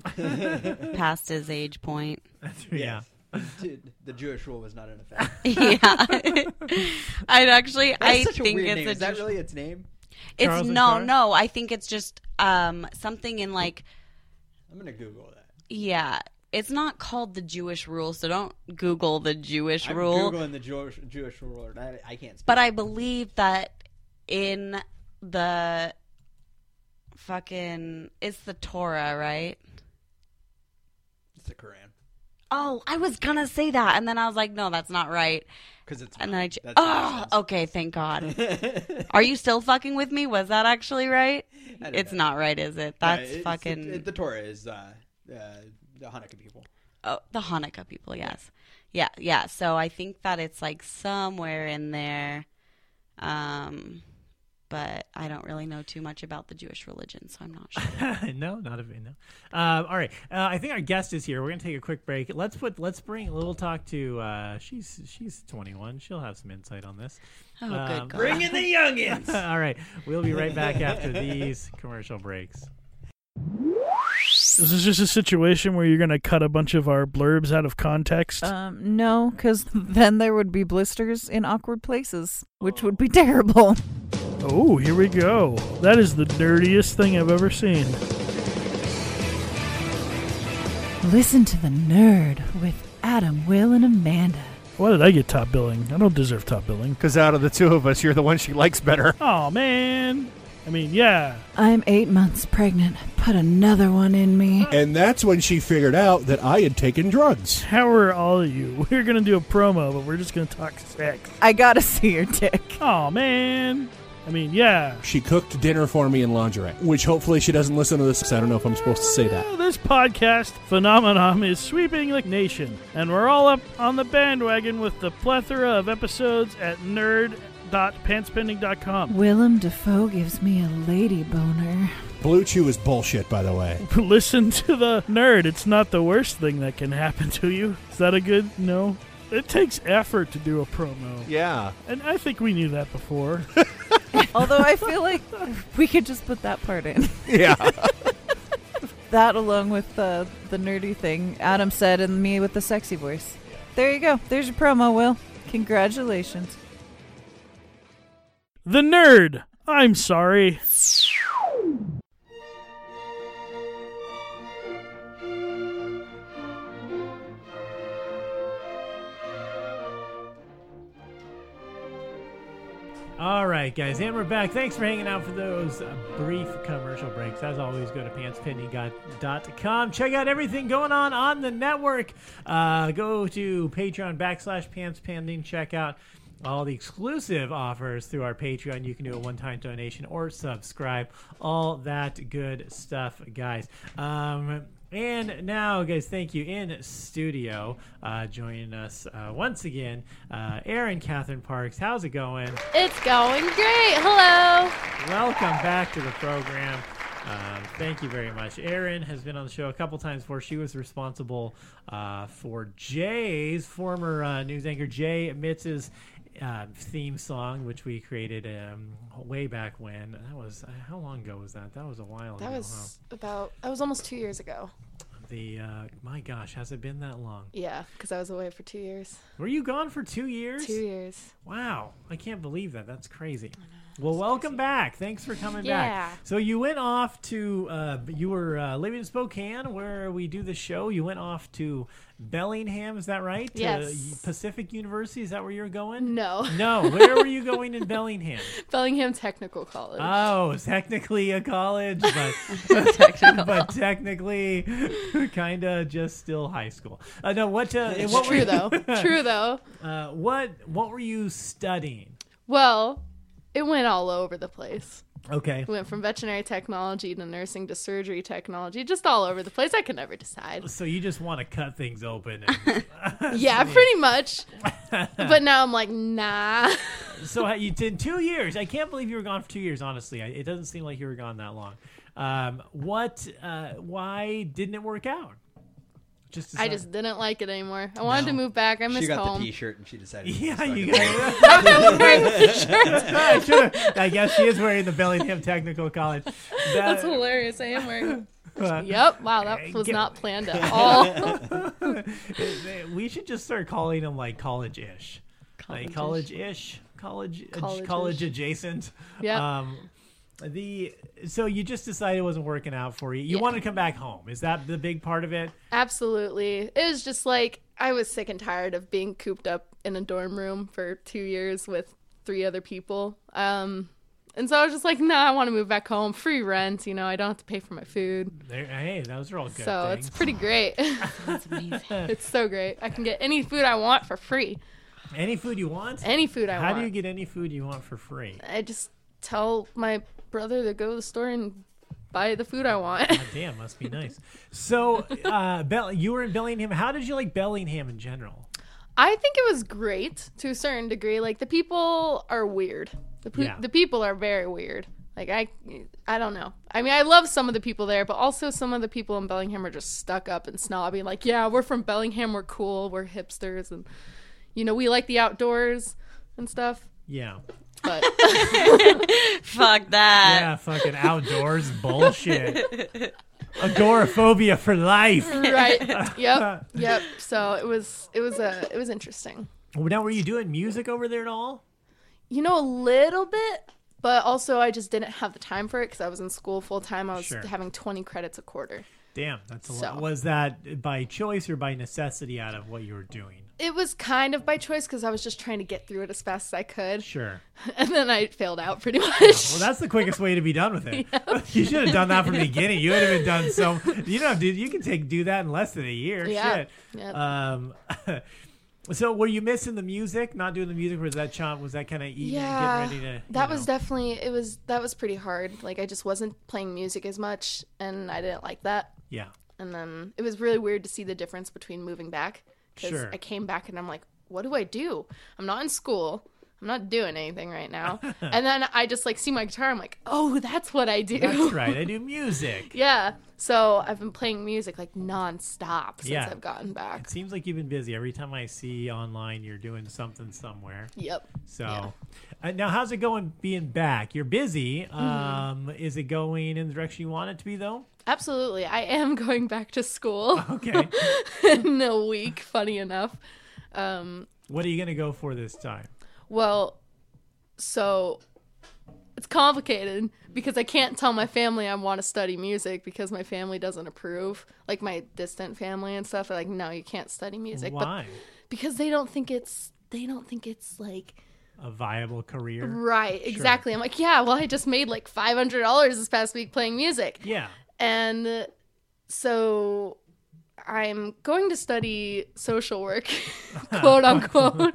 S5: Past his age point.
S6: Yeah.
S7: Yes. Dude, the Jewish rule was not in effect.
S5: Yeah. I'd actually,
S7: That's
S5: I
S7: such a
S5: think
S7: weird
S5: it's
S7: name.
S5: a
S7: Is that
S5: Jewish-
S7: really its name?
S5: It's
S6: Charles in
S5: no,
S6: Charge?
S5: no. I think it's just um something in like,
S7: I'm gonna Google that.
S5: yeah. It's not called the Jewish rule, so don't Google the Jewish
S7: I'm
S5: rule.
S7: googling the Jewish Jewish rule. I, I can't. Speak.
S5: But I believe that in the fucking, it's the Torah, right?
S7: it's the Quran
S5: Oh, I was gonna say that, and then I was like, no, that's not right.
S7: because it's.
S5: And
S7: not.
S5: then I, ch-
S7: That's
S5: oh,
S7: nonsense.
S5: okay, thank God. Are you still fucking with me? Was that actually right?
S7: I don't
S5: It's
S7: know.
S5: not right, is it?
S7: No,
S5: That's
S7: it's-
S5: fucking.
S7: it- the Torah is uh, uh, the Hanukkah people.
S5: Oh, the Hanukkah people, yes. Yeah, yeah. So I think that it's like somewhere in there. Um, but I don't really know too much about the Jewish religion, so I'm not sure.
S6: no, not a no. Um, all right, uh, I think our guest is here. We're gonna take a quick break. Let's put let's bring a little talk to. Uh, she's she's twenty-one. She'll have some insight on this.
S5: Oh,
S6: Um,
S5: good God.
S7: Bring in the youngins.
S6: all right, we'll be right back after these commercial breaks.
S8: Is this just a situation where you're going to cut a bunch of our blurbs out of context?
S9: Um, no, because then there would be blisters in awkward places, which would be terrible.
S8: Oh, here we go. That is the dirtiest thing I've ever seen.
S9: Listen to The Nerd with Adam, Will, and Amanda.
S8: Why did I get top billing? I don't deserve top billing.
S10: Because out of the two of us, you're the one she likes better.
S8: Oh, man. I mean, yeah.
S9: I'm eight months pregnant. Put another one in me.
S11: And that's when she figured out that I had taken drugs.
S8: How are all of you? We're going to do a promo, but we're just going to talk sex.
S9: I gotta see your dick.
S8: Oh, man. I mean, yeah.
S11: She cooked dinner for me in lingerie, which hopefully she doesn't listen to this. I don't know if I'm supposed to say that.
S8: Well, this podcast phenomenon is sweeping the nation, and we're all up on the bandwagon with the plethora of episodes at nerd dot pantspending dot com.
S9: Willem Dafoe gives me a lady boner.
S11: Blue Chew is bullshit, by the way.
S8: Listen to the Nerd. It's not the worst thing that can happen to you. Is that a good no? It takes effort to do a promo.
S10: Yeah.
S8: And I think we knew that before.
S9: Although I feel like we could just put that part in.
S10: Yeah.
S9: That along with the, the nerdy thing Adam said and me with the sexy voice. There you go. There's your promo, Will. Congratulations.
S8: The Nerd. I'm sorry.
S6: All right, guys, and we're back. Thanks for hanging out for those uh, brief commercial breaks. As always, go to pants pending dot com. Check out everything going on on the network. Uh, go to Patreon backslash PantsPending. Check out all the exclusive offers through our Patreon. You can do a one-time donation or subscribe. All that good stuff, guys. Um... And now, guys, thank you. In studio, uh, joining us uh, once again, uh, Erin Catherine Parks. How's it going?
S12: It's going great. Hello.
S6: Welcome back to the program. Um, thank you very much. Erin has been on the show a couple times before. She was responsible uh, for Jay's former uh, news anchor, Jay Mitz's uh, theme song, which we created um, way back when. That was uh, how long ago was that? That was a while
S12: that
S6: ago.
S12: That was
S6: huh?
S12: about. That was almost two years ago.
S6: The uh, my gosh, has it been that long?
S12: Yeah, because I was away for two years.
S6: Were you gone for two years?
S12: Two years.
S6: Wow, I can't believe that. That's crazy. I know. Well, welcome crazy. back. Thanks for coming
S12: yeah.
S6: back. So you went off to, uh, you were uh, living in Spokane where we do the show. You went off to Bellingham, is that right?
S12: Yes.
S6: To Pacific University, is that where you're going?
S12: No.
S6: No, where were you going in Bellingham?
S12: Bellingham Technical College.
S6: Oh, technically a college, but technical. but technically kind of just still high school. Uh, no, what? Uh,
S12: it's
S6: what
S12: true
S6: were,
S12: though. True though.
S6: Uh, what? What were you studying?
S12: Well, it went all over the place.
S6: Okay.
S12: We went from veterinary technology to nursing to surgery technology, just all over the place. I could never decide.
S6: So you just want to cut things open. And
S12: yeah, pretty much. But now I'm like, nah.
S6: So you did two years. I can't believe you were gone for two years, honestly. It doesn't seem like you were gone that long. Um, what, uh, why didn't it work out? Just
S12: I just didn't like it anymore. I wanted no. to move back. I missed home.
S7: She got
S12: home.
S7: the T-shirt and she decided.
S6: Yeah,
S7: to
S6: you got it. I guess she is wearing the Bellingham Technical College. That,
S12: That's hilarious. I am wearing. Uh, yep. Wow, that was get, not planned at all.
S6: We should just start calling them like college-ish, college-ish. like college-ish, college, college-ish. college adjacent.
S12: Yeah.
S6: Um, The so you just decided it wasn't working out for you. You
S12: yeah.
S6: wanted to come back home. Is that the big part of it?
S12: Absolutely. It was just like I was sick and tired of being cooped up in a dorm room for two years with three other people. Um, and so I was just like, nah, I want to move back home. Free rent, you know. I don't have to pay for my food.
S6: There, hey, those are all good
S12: So
S6: things.
S12: It's pretty great.
S5: That's amazing.
S12: It's so great. I can get any food I want for free.
S6: Any food you want?
S12: Any food I
S6: How
S12: want.
S6: How do you get any food you want for free?
S12: I just tell my brother to go to the store and buy the food I want.
S6: God damn, must be nice. So, uh, Bell, you were in Bellingham. How did you like Bellingham in general?
S12: I think it was great to a certain degree. Like the people are weird. The pe-
S6: yeah.
S12: the people are very weird. Like I, I don't know. I mean, I love some of the people there, but also some of the people in Bellingham are just stuck up and snobby. Like, yeah, we're from Bellingham. We're cool. We're hipsters, and you know, we like the outdoors and stuff.
S6: Yeah.
S12: But
S5: fuck that.
S6: Yeah, fucking outdoors bullshit. Agoraphobia for life.
S12: Right. Yep. Yep. So it was it was a it was interesting.
S6: Now, were you doing music over there at all?
S12: You know, a little bit, But also, I just didn't have the time for it because I was in school full time. I was
S6: Sure.
S12: having twenty credits a quarter.
S6: Damn, that's a
S12: So-
S6: lot. Was that by choice or by necessity out of what you were doing?
S12: It was kind of by choice because I was just trying to get through it as fast as I could.
S6: Sure.
S12: And then I failed out pretty much.
S6: Well, that's the quickest way to be done with it. You should have done that from the beginning. You would have been done so. You know, dude, you can take do that in less than a year.
S12: Yeah.
S6: Shit.
S12: Yep.
S6: Um. So, were you missing the music? Not doing the music, or was that chomp? Was that kind of eating,
S12: Yeah,
S6: getting ready to?
S12: that
S6: you
S12: was
S6: know?
S12: definitely it was that was pretty hard. Like I just wasn't playing music as much, and I didn't like that.
S6: Yeah.
S12: And then it was really weird to see the difference between moving back because
S6: Sure.
S12: I came back and I'm like, what do I do? I'm not in school. I'm not doing anything right now. And then I just like see my guitar. I'm like, oh, that's what I do.
S6: That's right. I do music.
S12: Yeah. So I've been playing music like nonstop since
S6: Yeah.
S12: I've gotten back.
S6: It seems like you've been busy. Every time I see online, you're doing something somewhere.
S12: Yep.
S6: So,
S12: Yeah.
S6: uh, now how's it going being back? You're busy.
S12: Mm-hmm.
S6: Um, is it going in the direction you want it to be, though?
S12: Absolutely. I am going back to school.
S6: Okay.
S12: In a week, funny enough. Um,
S6: What are you going to go for this time?
S12: well, so it's complicated because I can't tell my family I want to study music because my family doesn't approve. Like my distant family and stuff are like, no, you can't study music.
S6: Why?
S12: But because they don't think it's they don't think it's like
S6: A viable career?
S12: right,
S6: Sure.
S12: exactly. I'm like, yeah, well, I just made like five hundred dollars this past week playing music.
S6: Yeah.
S12: And so I'm going to study social work, quote unquote.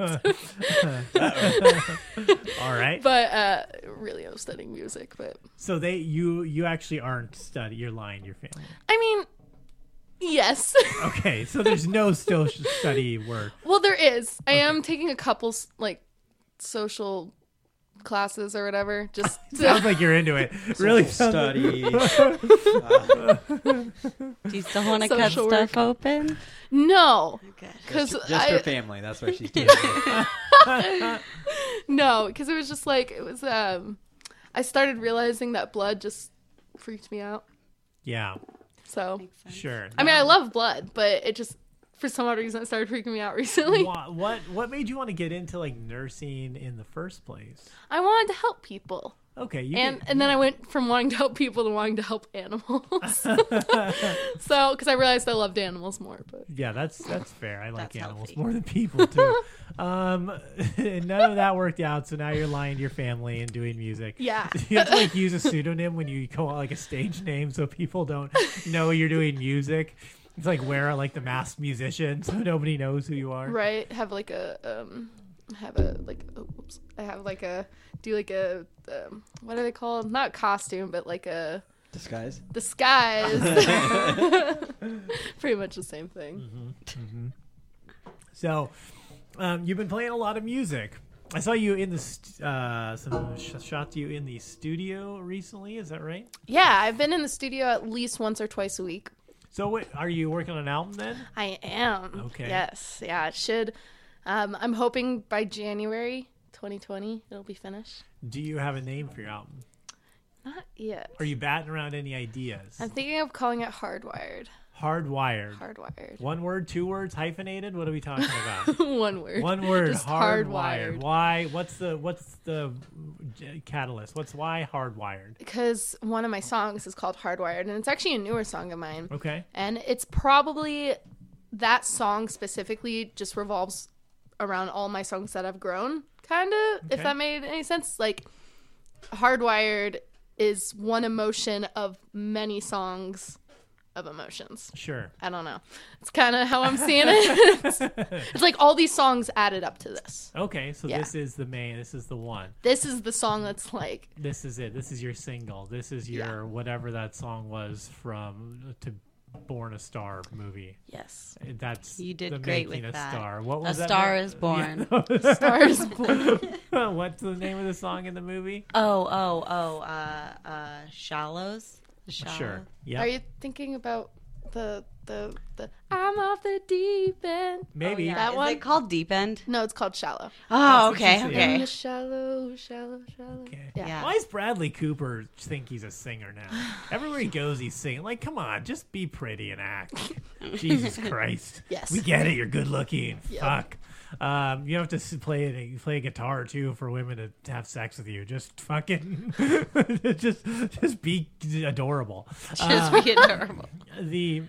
S6: All right.
S12: But uh, really, I'm studying music. But
S6: So they you you actually aren't study. You're lying to your family.
S12: I mean, yes.
S6: Okay, so there's no still study work.
S12: Well, there is. I am taking a couple s- like social classes or whatever. Just to-
S6: Sounds like you're into it. Really sounds-
S7: study.
S5: Do you still want to cut
S12: Social
S5: stuff
S12: work.
S5: open?
S12: no,
S5: Okay.
S12: because
S7: Just, just
S12: I
S7: her family. That's why she's doing it.
S12: no, because it was just like it was. Um, I started realizing that blood just freaked me out.
S6: Yeah,
S12: So
S6: sure.
S12: I mean, I love blood, but it just for some odd reason it started freaking me out recently.
S6: What, what what made you want to get into like nursing in the first place?
S12: I wanted to help people.
S6: Okay, you
S12: and
S6: can-
S12: and then I went from wanting to help people to wanting to help animals. So, because I realized I loved animals more, but
S6: Yeah, that's that's fair. I like
S5: That's
S6: animals
S5: healthy.
S6: more than people too. um, none of that worked out, so now you're lying to your family and doing music.
S12: Yeah.
S6: You have to like use a pseudonym when you go out like a stage name, so people don't know you're doing music. It's like wear like the masked musician, so nobody knows who you are.
S12: right, have like a um, have a like, oh, oops, I have like a do like a um, what are they called? Not costume, but like a
S7: Disguise.
S12: disguise. Pretty much the same thing.
S6: So, um, you've been playing a lot of music. I saw you in the st- uh, some sh- shot you in the studio recently. Is that right?
S12: Yeah, I've been in the studio at least once or twice a week.
S6: So, what, are you working on an album then?
S12: I am.
S6: Okay.
S12: Yes. Yeah, it should. Um, I'm hoping by January twenty twenty it'll be finished.
S6: Do you have a name for your album?
S12: Not yet.
S6: Are you batting around any ideas?
S12: I'm thinking of calling it Hardwired.
S6: Hardwired.
S12: Hardwired.
S6: One word, two words, hyphenated. What are we talking about?
S12: One word.
S6: One word.
S12: Just
S6: hardwired.
S12: hardwired.
S6: Why? What's the what's the catalyst? What's why hardwired?
S12: Because one of my songs is called Hardwired, and it's actually a newer song of mine.
S6: Okay.
S12: And it's probably that song specifically just revolves around all my songs that I've grown, kind of, if
S6: Okay.
S12: that made any sense. Like, Hardwired is one emotion of many songs of emotions.
S6: Sure.
S12: I don't know. It's kind of how I'm seeing it. it's, it's like all these songs added up to this.
S6: Okay, so
S12: Yeah.
S6: this is the main. This is the one.
S12: This is the song that's like,
S6: This is it. This is your single. This is your whatever that song was from to Born a Star movie.
S12: yes.
S6: That's
S5: You did
S6: the
S5: great
S6: Making
S5: with
S6: a
S5: that.
S6: Star. What
S5: A
S6: was that?
S5: Star
S6: mo-
S5: is Born.
S6: Yeah.
S12: Star is Born.
S6: What's the name of the song in the movie?
S5: Oh, oh, oh, uh, uh, Shallows? The Shallow?
S6: Sure. Yeah.
S12: Are you thinking about the, the, the, I'm off the deep end?
S6: Maybe.
S5: Yeah.
S12: That
S5: Is
S12: one?
S5: it called Deep End?
S12: No, it's called Shallow.
S5: Oh,
S6: what she
S5: okay,
S6: said.
S5: okay.
S12: In the shallow, shallow, shallow.
S6: Okay.
S12: Yeah.
S5: Yeah.
S6: Why does Bradley Cooper think he's a singer now? Everywhere he goes, he's singing. Like, come on, just be pretty and act. Jesus Christ.
S12: Yes.
S6: We get it. You're good looking.
S12: Yep.
S6: Fuck. Um, you don't have to s- play a, play a guitar too for women to, to have sex with you. Just fucking, just just be adorable.
S5: Just
S6: Uh,
S5: be adorable.
S6: The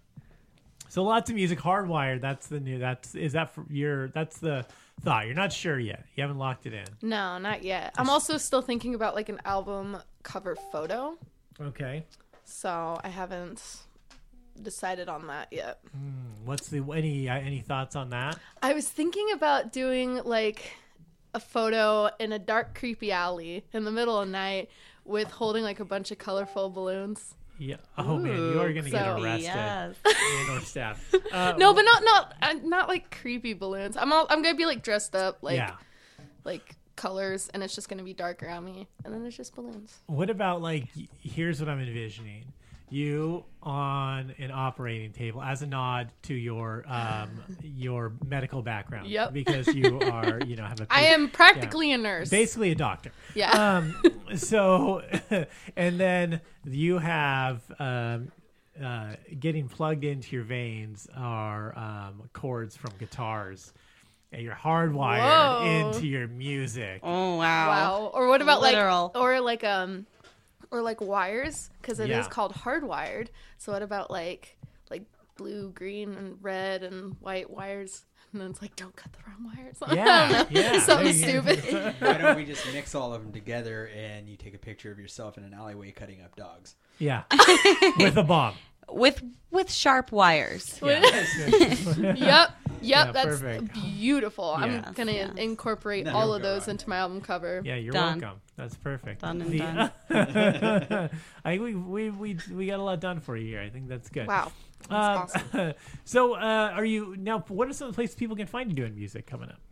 S6: so lots of music. Hardwired. That's the new. That's is that for your. That's the thought. You're not sure yet. You haven't locked it in.
S12: No, not yet. I'm also still thinking about like an album cover photo.
S6: Okay.
S12: So I haven't decided on that yet.
S6: Hmm, what's the any uh, any thoughts on that?
S12: I was thinking about doing like a photo in a dark, creepy alley in the middle of the night with holding like a bunch of colorful balloons.
S6: Yeah. Oh man, you are gonna get
S12: So-
S6: arrested
S5: Yes.
S6: and or stabbed. Uh,
S12: No, but not not uh, not like creepy balloons. I'm all, I'm gonna be like dressed up like
S6: yeah.
S12: like colors, and it's just gonna be dark around me, and then it's just balloons.
S6: What about like? y- Here's what I'm envisioning: you on an operating table as a nod to your um your medical background.
S12: Yep.
S6: Because you are you know have a.
S12: I am practically a nurse.
S6: Basically a doctor.
S12: Yeah.
S6: Um, so, and then you have um, uh, getting plugged into your veins are um, chords from guitars, and you're hardwired
S12: Whoa.
S6: into your music.
S5: Oh wow.
S12: Wow. Or what about
S5: Literal.
S12: like or like um or like wires, because it is
S6: Yeah.
S12: called hardwired. So what about like like blue, green, and red and white wires? And then it's like, don't cut the wrong wires. I
S6: Yeah,
S12: don't know.
S6: yeah.
S12: Something
S6: There you go.
S12: stupid.
S7: Why don't we just mix all of them together and you take a picture of yourself in an alleyway cutting up dogs?
S6: Yeah, with a bomb.
S5: With with sharp wires.
S12: Yep. Yep.
S6: Yeah,
S12: That's
S6: perfect.
S12: beautiful.
S6: Yes,
S12: I'm gonna
S5: yes.
S12: incorporate
S7: No,
S12: all
S7: you'll
S12: of
S7: go
S12: those
S7: wrong.
S12: into my album cover.
S6: Yeah, you're
S5: Done.
S6: welcome. That's perfect.
S5: Done and
S6: The-
S5: done.
S6: I think we, we we we got a lot done for you here. I think that's good.
S12: Wow.
S6: Um,
S12: That's awesome.
S6: so, uh, are you now? What are some of the places people can find you doing music coming up?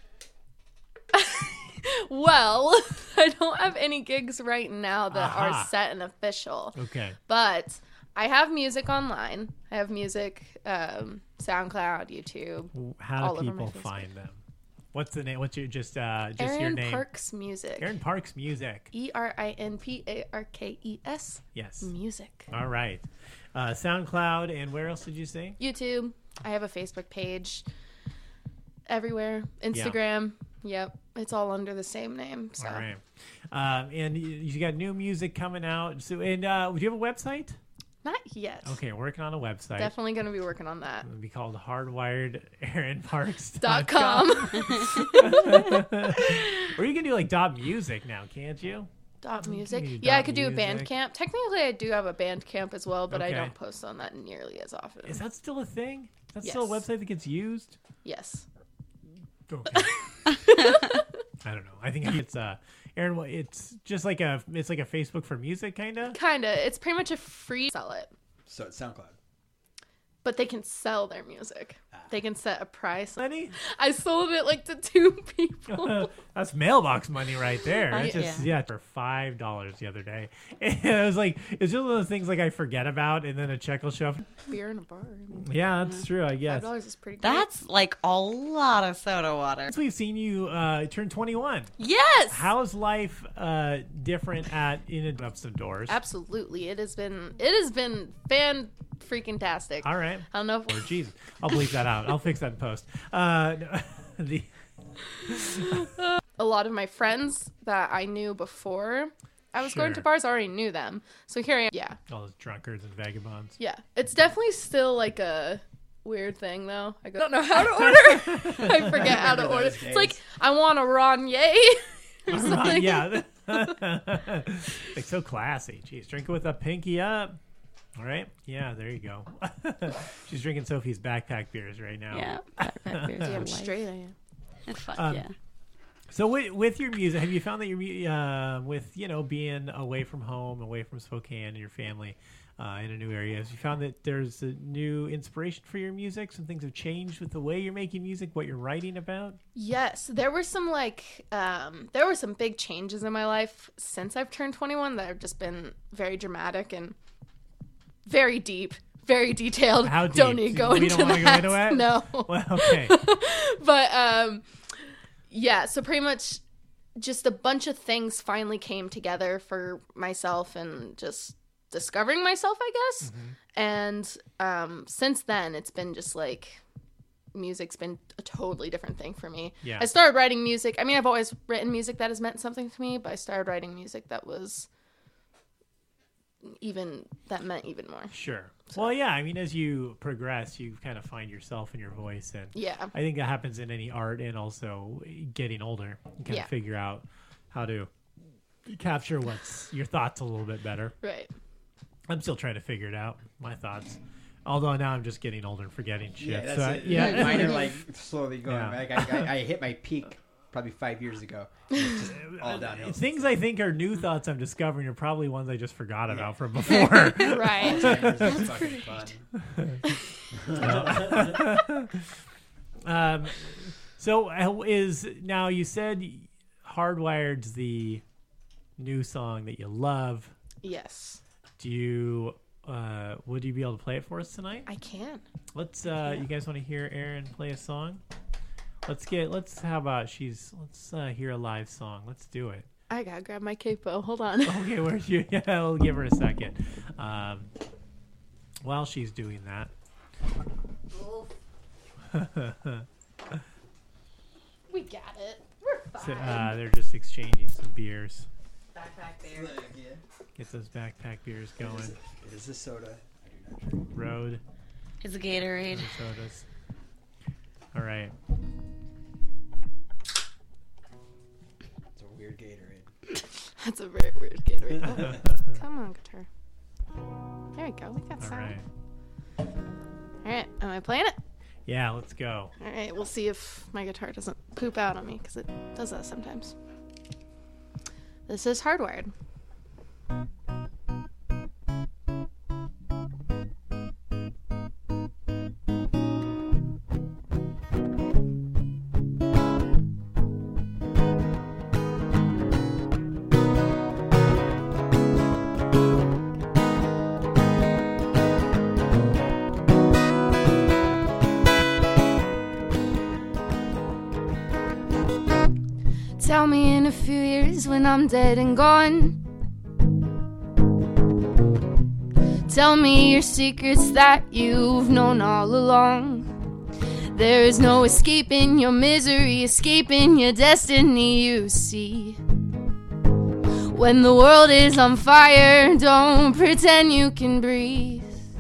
S12: Well, I don't have any gigs right now that
S6: Aha.
S12: are set and official.
S6: Okay.
S12: But I have music online. I have music, um, SoundCloud, YouTube.
S6: How
S12: all
S6: do
S12: over my
S6: people
S12: Facebook.
S6: find them? What's the name? What's your just uh just
S12: Erin
S6: your name?
S12: Parks Music.
S6: Erin Parks Music.
S12: E R I N P A R K E S.
S6: Yes.
S12: Music.
S6: All right. Uh, SoundCloud and where else did you say?
S12: YouTube. I have a Facebook page. Everywhere. Instagram. Yep. It's all under the same name. So.
S6: All right. Um, and you, you got new music coming out. So, and uh, do you have a website?
S12: Not yet.
S6: Okay, working on a website.
S12: Definitely going to be working on that.
S6: It'll be called hardwired aaron parks
S12: Dot com.
S6: Or you can do like dot music now, can't you?
S12: Dot music.
S6: You can do
S12: Yeah, I
S6: dot
S12: could do a
S6: music.
S12: Bandcamp. Technically, I do have a Bandcamp as well, but I
S6: Okay.
S12: don't post on that nearly as often.
S6: Is that still a thing? That's still a
S12: Yes.
S6: website that gets used?
S12: Yes.
S6: Okay. I don't know. I think it's uh Aaron, what- it's just like a it's like a Facebook for music kind of.
S12: Kinda. It's pretty much a free sell it,
S7: So it's SoundCloud.
S12: but they can sell their music. They can set a price.
S6: Money?
S12: I sold it like to two people.
S6: That's mailbox money right there.
S12: I-
S6: It's just
S12: yeah.
S6: yeah, for five dollars the other day. And it was like it's just one of those things like I forget about, and then a check will show up.
S12: Beer in a bar.
S6: Yeah, that's true. I
S12: Five
S6: guess.
S12: dollars is pretty good.
S5: That's like a lot of soda water.
S6: Since we've seen you uh, turn twenty-one,
S12: Yes.
S6: how's life uh, different at in and up some doors?
S12: Absolutely. It has been. It has been fan freaking tastic.
S6: All right.
S12: I don't know.
S6: Or
S12: If,
S6: Jesus, I'll bleep that out. I'll fix that in post. Uh, the
S12: a lot of my friends that I knew before I was going
S6: Sure.
S12: to bars already knew them. So here I am. Yeah.
S6: all those drunkards and vagabonds.
S12: Yeah. It's definitely still like a weird thing though. I don't know how to order. I forget how to
S7: Remember
S12: order.
S7: those
S12: It's like
S7: days.
S12: I want a Ronier. or
S6: Uh,
S12: something.
S6: yeah, like so classy. Jeez, drink it with a pinky up. All right. Yeah, there you go. She's drinking Sophie's backpack beers right now.
S5: Yeah. Backpack beers.
S12: Damn
S5: Life.
S12: straight I am.
S5: Fuck
S6: Um,
S5: yeah.
S6: So with, with your music, have you found that you're uh, with you know being away from home, away from Spokane and your family uh, in a new area? Have you found that there's a new inspiration for your music? Some things have changed with the way you're making music, what you're writing about.
S12: Yes, there were some like um there were some big changes in my life since I've turned twenty-one that have just been very dramatic and very deep, very detailed.
S6: How deep?
S12: Don't need to go
S6: We
S12: into
S6: don't wanna go
S12: that.
S6: into it?
S12: No.
S6: Well, okay.
S12: But um yeah, so pretty much just a bunch of things finally came together for myself and just discovering myself, I guess.
S6: Mm-hmm.
S12: And um since then it's been just like music's been a totally different thing for me.
S6: Yeah.
S12: I started writing music. I mean, I've always written music that has meant something to me, but I started writing music that was even that meant even more.
S6: Sure. So. Well, yeah. I mean, as you progress, you kind of find yourself in your voice, and
S12: yeah,
S6: I think that happens in any art, and also getting older. You kind
S12: yeah.
S6: of figure out how to capture what's your thoughts a little bit better.
S12: Right.
S6: I'm still trying to figure it out. My thoughts. Although now I'm just getting older and forgetting shit.
S7: Yeah, that's
S6: so I,
S7: it.
S6: yeah.
S7: Mine are like slowly going
S6: Yeah.
S7: back. I, I, I hit my peak probably five years ago. It's just all downhill.
S6: Things I think are new thoughts I'm discovering are probably ones I just forgot about yeah. from before.
S12: Right.
S7: That's fucking fun.
S6: um, so is now you said Hardwired's the new song that you love.
S12: Yes.
S6: Do you? Uh, would you be able to play it for us tonight?
S12: I can.
S6: Let's. Uh,
S12: yeah.
S6: You guys want to hear Erin play a song? Let's get. Let's. How about she's. Let's uh, hear a live song. Let's do it.
S12: I gotta grab my capo. Hold on.
S6: Okay, where's you? Yeah, I'll give her a second. Um, while she's doing that.
S12: We got it. We're fine.
S6: So, uh, they're just exchanging some beers.
S12: Backpack beer.
S6: Get those backpack beers going.
S7: It is, it is a soda. I do not drink.
S6: Road.
S5: It's a Gatorade.
S6: Sodas. All right.
S7: It's a weird Gatorade.
S12: That's a very weird Gatorade. Oh, come on, guitar. There we go. We got
S6: All
S12: sound.
S6: right.
S12: All right. Am I playing it?
S6: Yeah, let's go.
S12: All right. We'll see if my guitar doesn't poop out on me because it does that sometimes. This is Hardwired. Tell me in a few years when I'm dead and gone. Tell me your secrets that you've known all along. There is no escaping your misery, escaping your destiny, you see. When the world is on fire, don't pretend you can breathe.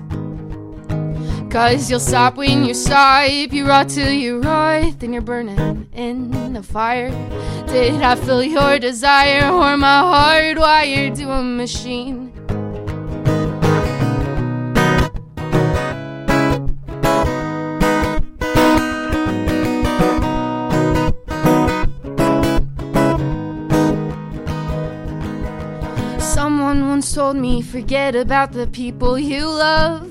S12: Cause you'll stop when you stop, you rot till you rot, then you're burning in the fire. Did I feel your desire, or my heart wired to a machine? Someone once told me, forget about the people you love.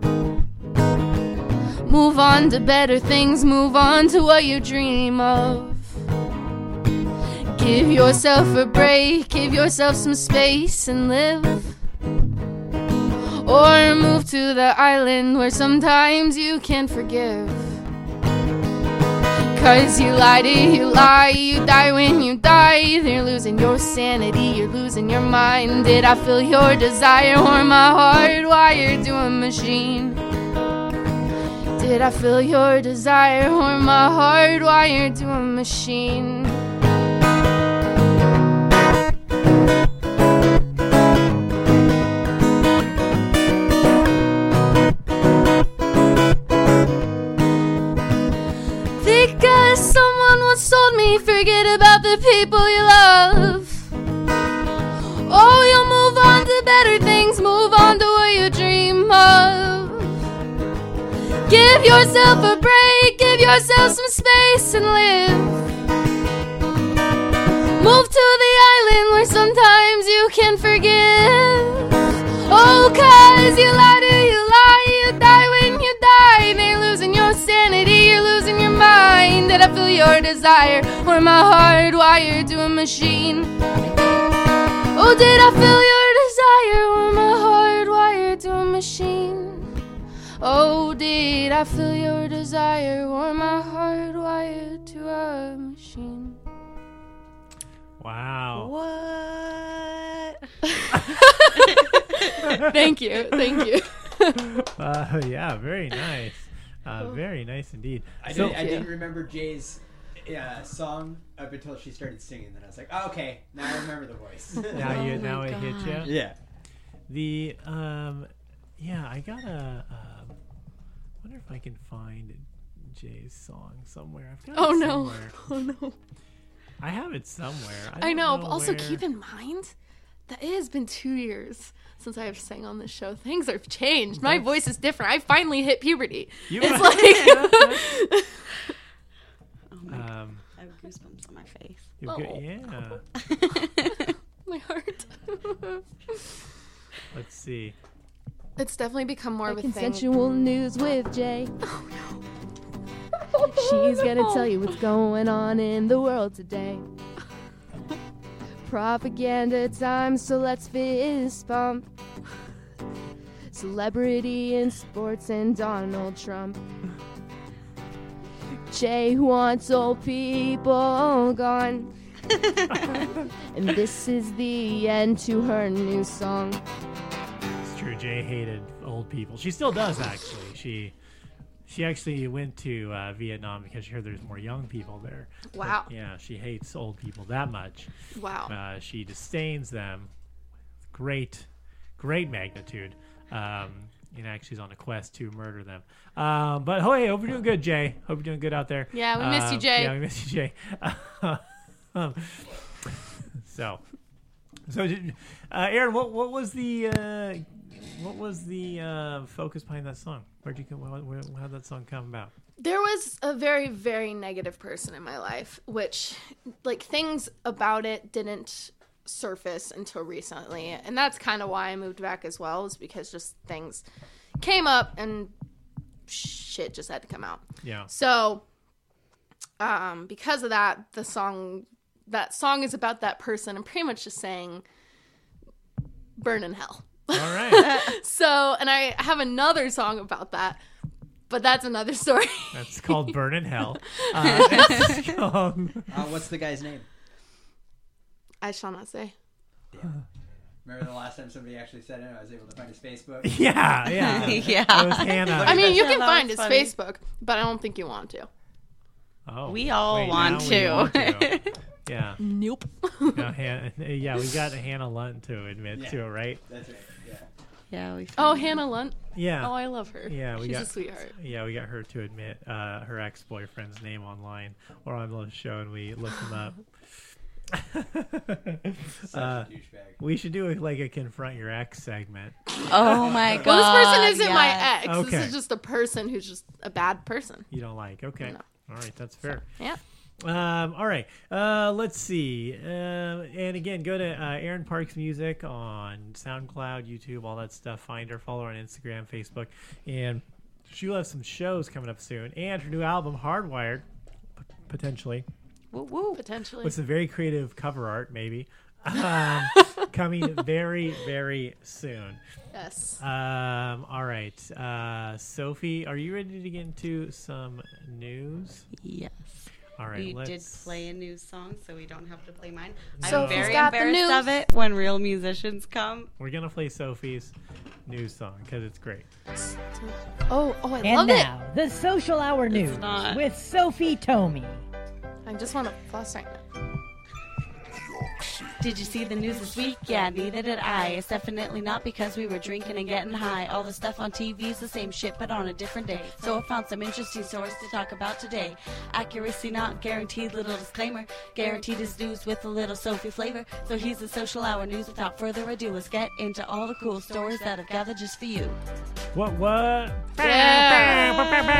S12: Move on to better things, move on to what you dream of. Give yourself a break, give yourself some space and live. Or move to the island where sometimes you can forgive. Cause you lie to you lie, you die when you die. You're losing your sanity, you're losing your mind. Did I feel your desire, or my heart wired to a machine? Did I feel your desire, or my heart wired to a machine? Because someone once told me, forget about the people you love. Oh, you'll move on to better things, move on to what you dream of. Give yourself a break, give yourself some space and live. Move to the island where sometimes you can forgive. Oh, cause you lie to you lie, you die when you die. Then you're losing your sanity, you're losing your mind. Did I feel your desire, or my heart wired to a machine? Oh, did I feel your desire, or my heart wired to a machine? Oh, did I feel your desire, or my heart wired to a machine?
S6: Wow.
S5: What?
S12: Thank you, thank you.
S6: uh, yeah, very nice. Uh, very nice indeed.
S7: I,
S6: So-
S7: did, I didn't remember Jay's uh, song up until she started singing. Then I was like, oh, okay, now I remember the voice.
S6: Now you
S5: Oh
S6: now
S5: my
S6: it hit
S5: God.
S6: you.
S7: Yeah.
S6: The um, yeah, I gotta. Um, wonder if I can find Jay's song somewhere. I've got
S12: Oh
S6: it
S12: no!
S6: somewhere.
S12: Oh no!
S6: I have it somewhere. I,
S12: I,
S6: don't
S12: know,
S6: know
S12: but also
S6: where-
S12: keep in mind that it has been two years since I have sang on this show. Things have changed. My
S6: That's-
S12: voice is different. I finally hit puberty.
S6: You
S12: it's
S6: might-
S12: like
S5: Oh my God.
S6: Um,
S5: I have goosebumps on my face.
S6: you've
S12: Oh.
S6: got, yeah.
S12: my heart.
S6: Let's see.
S12: It's definitely become more of a
S13: Consensual
S12: thing.
S13: news with Jay. She's gonna tell you what's going on in the world today. Propaganda time, so let's fist bump. Celebrity in sports and Donald Trump. Jay wants old people gone. And this is the end to her new song.
S6: It's true. Jay hated old people. She still does, actually. She she actually went to uh, Vietnam because she heard there's more young people there.
S12: Wow.
S6: But, yeah, she hates old people that much.
S12: Wow.
S6: Uh, she disdains them. Great, great magnitude. Um, and actually, she's on a quest to murder them. Um, but hey, hope you're doing good, Jay. Hope you're doing good out there.
S12: Yeah, we miss you,
S6: Um,
S12: Jay.
S6: Yeah, we miss you, Jay. um, so, so, did, uh, Aaron, what what was the uh, what was the uh, focus behind that song? Where'd you come? Where, where, how'd that song come about?
S12: There was a very, very negative person in my life, which, like, things about it didn't surface until recently. And that's kind of why I moved back as well, is because just things came up and shit just had to come out.
S6: Yeah.
S12: So, um, because of that, the song, that song is about that person and pretty much just saying, burn in hell.
S6: All right.
S12: So, and I have another song about that, but that's another story.
S6: That's called Burn in Hell. Uh, it's called-
S7: Uh, what's the guy's name?
S12: I shall not say.
S7: Remember the last time somebody actually said it? I was able to find his Facebook.
S6: Yeah, yeah.
S5: Yeah.
S6: It was Hannah.
S12: I mean, you
S5: Yeah,
S12: can
S5: that
S12: find
S5: was
S12: his
S5: funny.
S12: Facebook, but I don't think you want to.
S6: Oh,
S5: We all
S6: wait,
S5: want
S6: now we
S5: to.
S6: want to. Yeah.
S12: Nope.
S6: Yeah, Han- yeah, we got Hannah Lunt to admit
S7: Yeah.
S6: to it, right?
S7: That's right. Yeah.
S5: Yeah, we.
S12: Oh,
S5: found it.
S12: Hannah Lunt.
S6: Yeah.
S12: Oh, I love her.
S6: Yeah, we
S12: She's
S6: got
S12: a sweetheart.
S6: Yeah, we got her to admit uh, her ex-boyfriend's name online or on the show, and we looked him up.
S7: Such
S6: Uh,
S7: a douchebag.
S6: we should do a, like a confront your ex segment.
S5: Oh my God.
S12: Well, this person isn't my
S5: yes.
S12: ex.
S6: Okay.
S12: This is just a person who's just a bad person.
S6: You don't like? Okay,
S12: No.
S6: all right, that's fair.
S12: Yeah.
S6: Um, all right. Uh, let's see. Uh, and again, go to uh, Aaron Parks Music on SoundCloud, YouTube, all that stuff. Find her, follow her on Instagram, Facebook, and she'll have some shows coming up soon. And her new album, Hardwired, p- potentially,
S5: Woo woo.
S12: Potentially.
S6: with some very creative cover art, maybe, um, coming very, very soon.
S12: Yes.
S6: Um, all right. Uh, Sophie, are you ready to get into some news?
S5: Yes.
S6: All right.
S5: You
S6: let's...
S5: did play a news song, so we don't have to play mine.
S6: So
S5: I'm
S6: who's
S5: very
S12: got the
S5: embarrassed
S12: news?
S5: of it when real musicians come.
S6: We're gonna play Sophie's news song because it's great.
S12: Oh, oh, I
S1: And
S12: love it.
S1: now, the Social Hour News
S5: not.
S1: with Sophie Tomey.
S12: I just want to fuss right now.
S5: Did you see the news this week? Yeah, neither did I. It's definitely not because we were drinking and getting high. All the stuff on T V is the same shit, but on a different day. So I found some interesting stories to talk about today. Accuracy not guaranteed, little disclaimer. Guaranteed is news with a little Sophie flavor. So here's the Social Hour News. Without further ado, let's get into all the cool stories that I've gathered just for you.
S6: What? What?
S12: Yeah.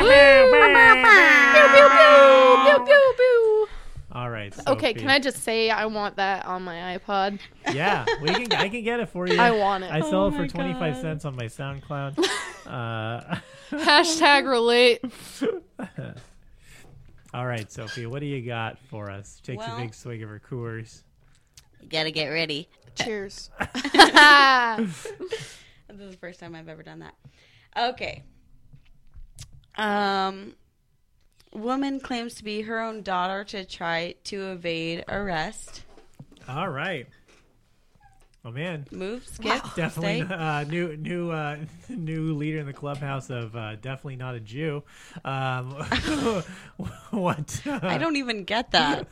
S12: Pew, pew, pew, pew, pew, pew.
S6: All right.
S12: Okay,
S6: Sophie.
S12: can I just say I want that on my iPod?
S6: Yeah, we can. I can get it for you.
S12: I want it.
S6: I sell
S5: Oh
S6: it for
S5: my
S6: twenty-five
S5: God.
S6: cents on my SoundCloud. uh,
S12: Hashtag relate.
S6: all right, Sophie, what do you got for us? Takes
S5: Well-
S6: a big swig of her Coors.
S5: You gotta get ready.
S12: Cheers.
S5: This is the first time I've ever done that. Okay. Um, woman claims to be her own daughter to try to evade arrest.
S6: All right. Oh man,
S5: move, skip,
S6: definitely
S5: stay.
S6: uh, new new uh, new leader in the clubhouse of uh, definitely not a Jew. Um, what? Uh,
S5: I don't even get that.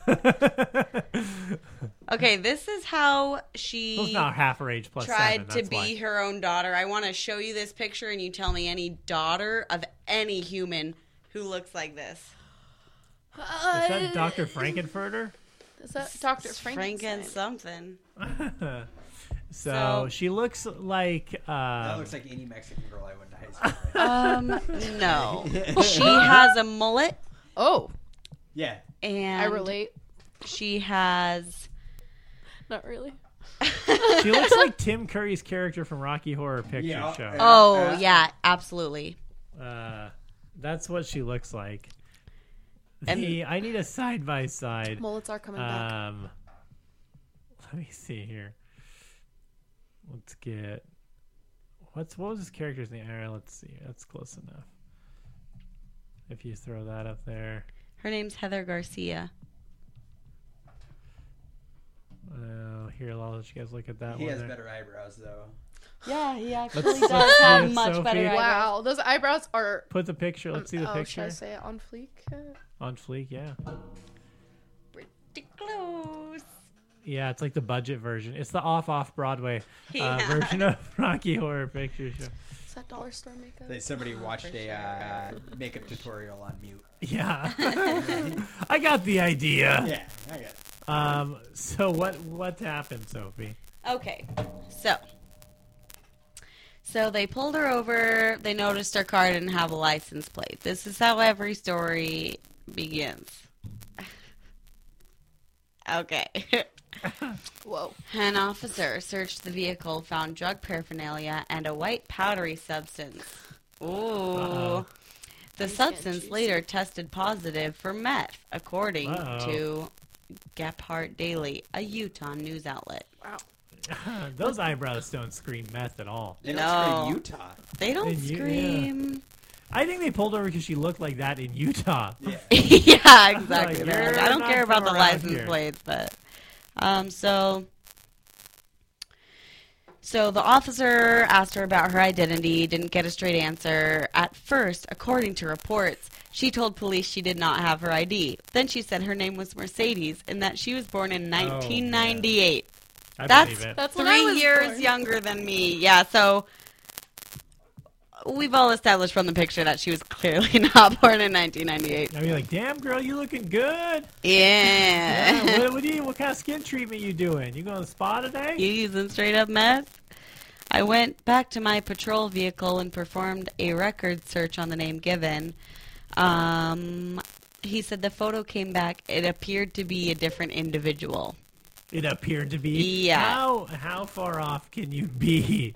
S5: Okay, this is how she
S6: Well, it's not half her age plus
S5: tried
S6: seven,
S5: to
S6: that's
S5: be
S6: why.
S5: her own daughter. I want to show you this picture, and you tell me any daughter of any human who looks like this.
S6: Is that Doctor Frankenfurter?
S12: Is that Doctor
S5: Franken
S12: Frankenstein?
S5: something.
S6: so,
S5: So-
S6: she looks like um,
S7: That looks like any Mexican girl I went to high school with.
S5: Um, no. She has a mullet.
S12: Oh.
S7: Yeah.
S5: And
S12: I relate.
S5: She has.
S12: Not really.
S6: she looks like Tim Curry's character from Rocky Horror Picture
S7: Yeah.
S6: Show.
S5: Oh, yeah, absolutely.
S6: Uh, that's what she looks like.
S5: And-
S6: The, I need a side by side.
S12: Mullets are coming back.
S6: Um, let me see here. Let's get what's what was his character's name? All right, let's see. That's close enough. If you throw that up there.
S5: Her name's Heather Garcia.
S6: Uh, here, I'll let you guys look at that
S7: He
S6: one.
S7: has
S6: there.
S7: better eyebrows, though.
S5: Yeah, he actually
S6: Let's-
S5: does
S6: let's see
S5: have
S6: it,
S5: much
S6: Sophie.
S5: better eyebrows.
S12: Wow, those eyebrows are.
S6: Put the picture. Let's see the
S12: oh,
S6: picture.
S12: Should I say it on fleek?
S6: On fleek, yeah.
S5: Pretty close.
S6: Yeah, it's like the budget version. It's the off off Broadway uh,
S5: Yeah.
S6: version of Rocky Horror Picture Show.
S12: Is that dollar store makeup?
S7: That somebody watched
S5: For
S7: a
S5: sure.
S7: uh, makeup tutorial on mute.
S6: Yeah, I got the idea.
S7: Yeah, I got it.
S6: Um. So what what happened, Sophie?
S5: Okay, so. So they pulled her over. They noticed her car didn't have a license plate. This is how every story begins. Okay.
S12: Whoa.
S5: An officer searched the vehicle, found drug paraphernalia, and a white powdery substance. Ooh.
S6: Uh-oh.
S5: The substance later tested positive for meth, according
S6: Uh-oh.
S5: to Gephardt Daily, a Utah news outlet.
S12: Wow.
S6: Those eyebrows don't scream meth at all.
S7: They don't
S5: No.
S7: scream Utah.
S5: They don't
S6: In U-
S5: scream.
S6: I think they pulled her because she looked like that in Utah.
S7: Yeah.
S5: Yeah, exactly.
S6: Like,
S5: that.
S6: you're
S5: I don't
S6: not
S5: care about
S6: from
S5: the
S6: around
S5: license
S6: here.
S5: plates, but um, so so the officer asked her about her identity, didn't get a straight answer. At first, according to reports, she told police she did not have her I D. Then she said her name was Mercedes and that she was born in nineteen ninety-eight.
S6: I
S5: That's
S6: believe it.
S12: That's when I
S5: three
S12: was
S5: years
S12: born.
S5: younger than me. Yeah, so we've all established from the picture that she was clearly not born in nineteen ninety-eight.
S6: I'd be like, damn, girl, you looking good.
S5: Yeah.
S6: Yeah, what, what, do you, what kind of skin treatment you doing? You going to the spa today?
S5: You using straight up meth? I went back to my patrol vehicle and performed a record search on the name given. Um, he said the photo came back. It appeared to be a different individual.
S6: It appeared to be.
S5: Yeah.
S6: How, how far off can you be?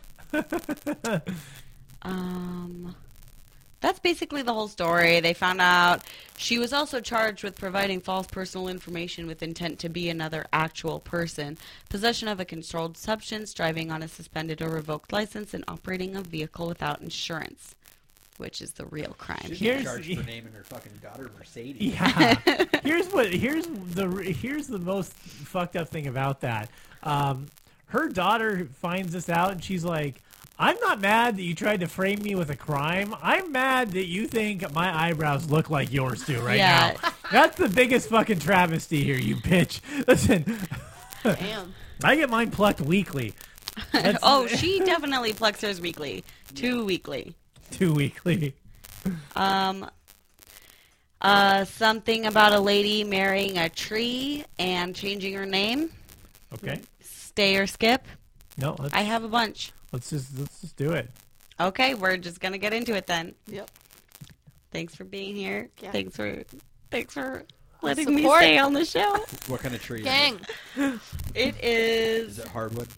S5: Um, that's basically the whole story. They found out she was also charged with providing false personal information with intent to be another actual person, possession of a controlled substance, driving on a suspended or revoked license, and operating a vehicle without insurance, which is the real crime
S7: She's
S5: here.
S6: Here's-
S7: charged for naming her fucking daughter Mercedes.
S6: Yeah. here's what. Here's the. Here's the most fucked up thing about that. Um, her daughter finds this out, and she's like, "I'm not mad that you tried to frame me with a crime. I'm mad that you think my eyebrows look like yours do right
S5: Yeah.
S6: now." That's the biggest fucking travesty here, you bitch. Listen,
S12: Damn.
S6: I get mine plucked weekly. That's
S5: Oh, she definitely plucks hers weekly. Two weekly.
S6: two weekly.
S5: Um, uh, something about a lady marrying a tree and changing her name.
S6: Okay.
S5: Stay or skip?
S6: No, let's,
S5: I have a bunch.
S6: let's just let's just do it.
S5: Okay, we're just gonna get into it then.
S12: Yep.
S5: Thanks for being here.
S12: Yeah.
S5: Thanks for, thanks for letting me
S12: Support.
S5: stay on the show.
S7: What kind of tree?
S12: Gang.
S5: It
S7: Is
S5: is.
S7: it hardwood?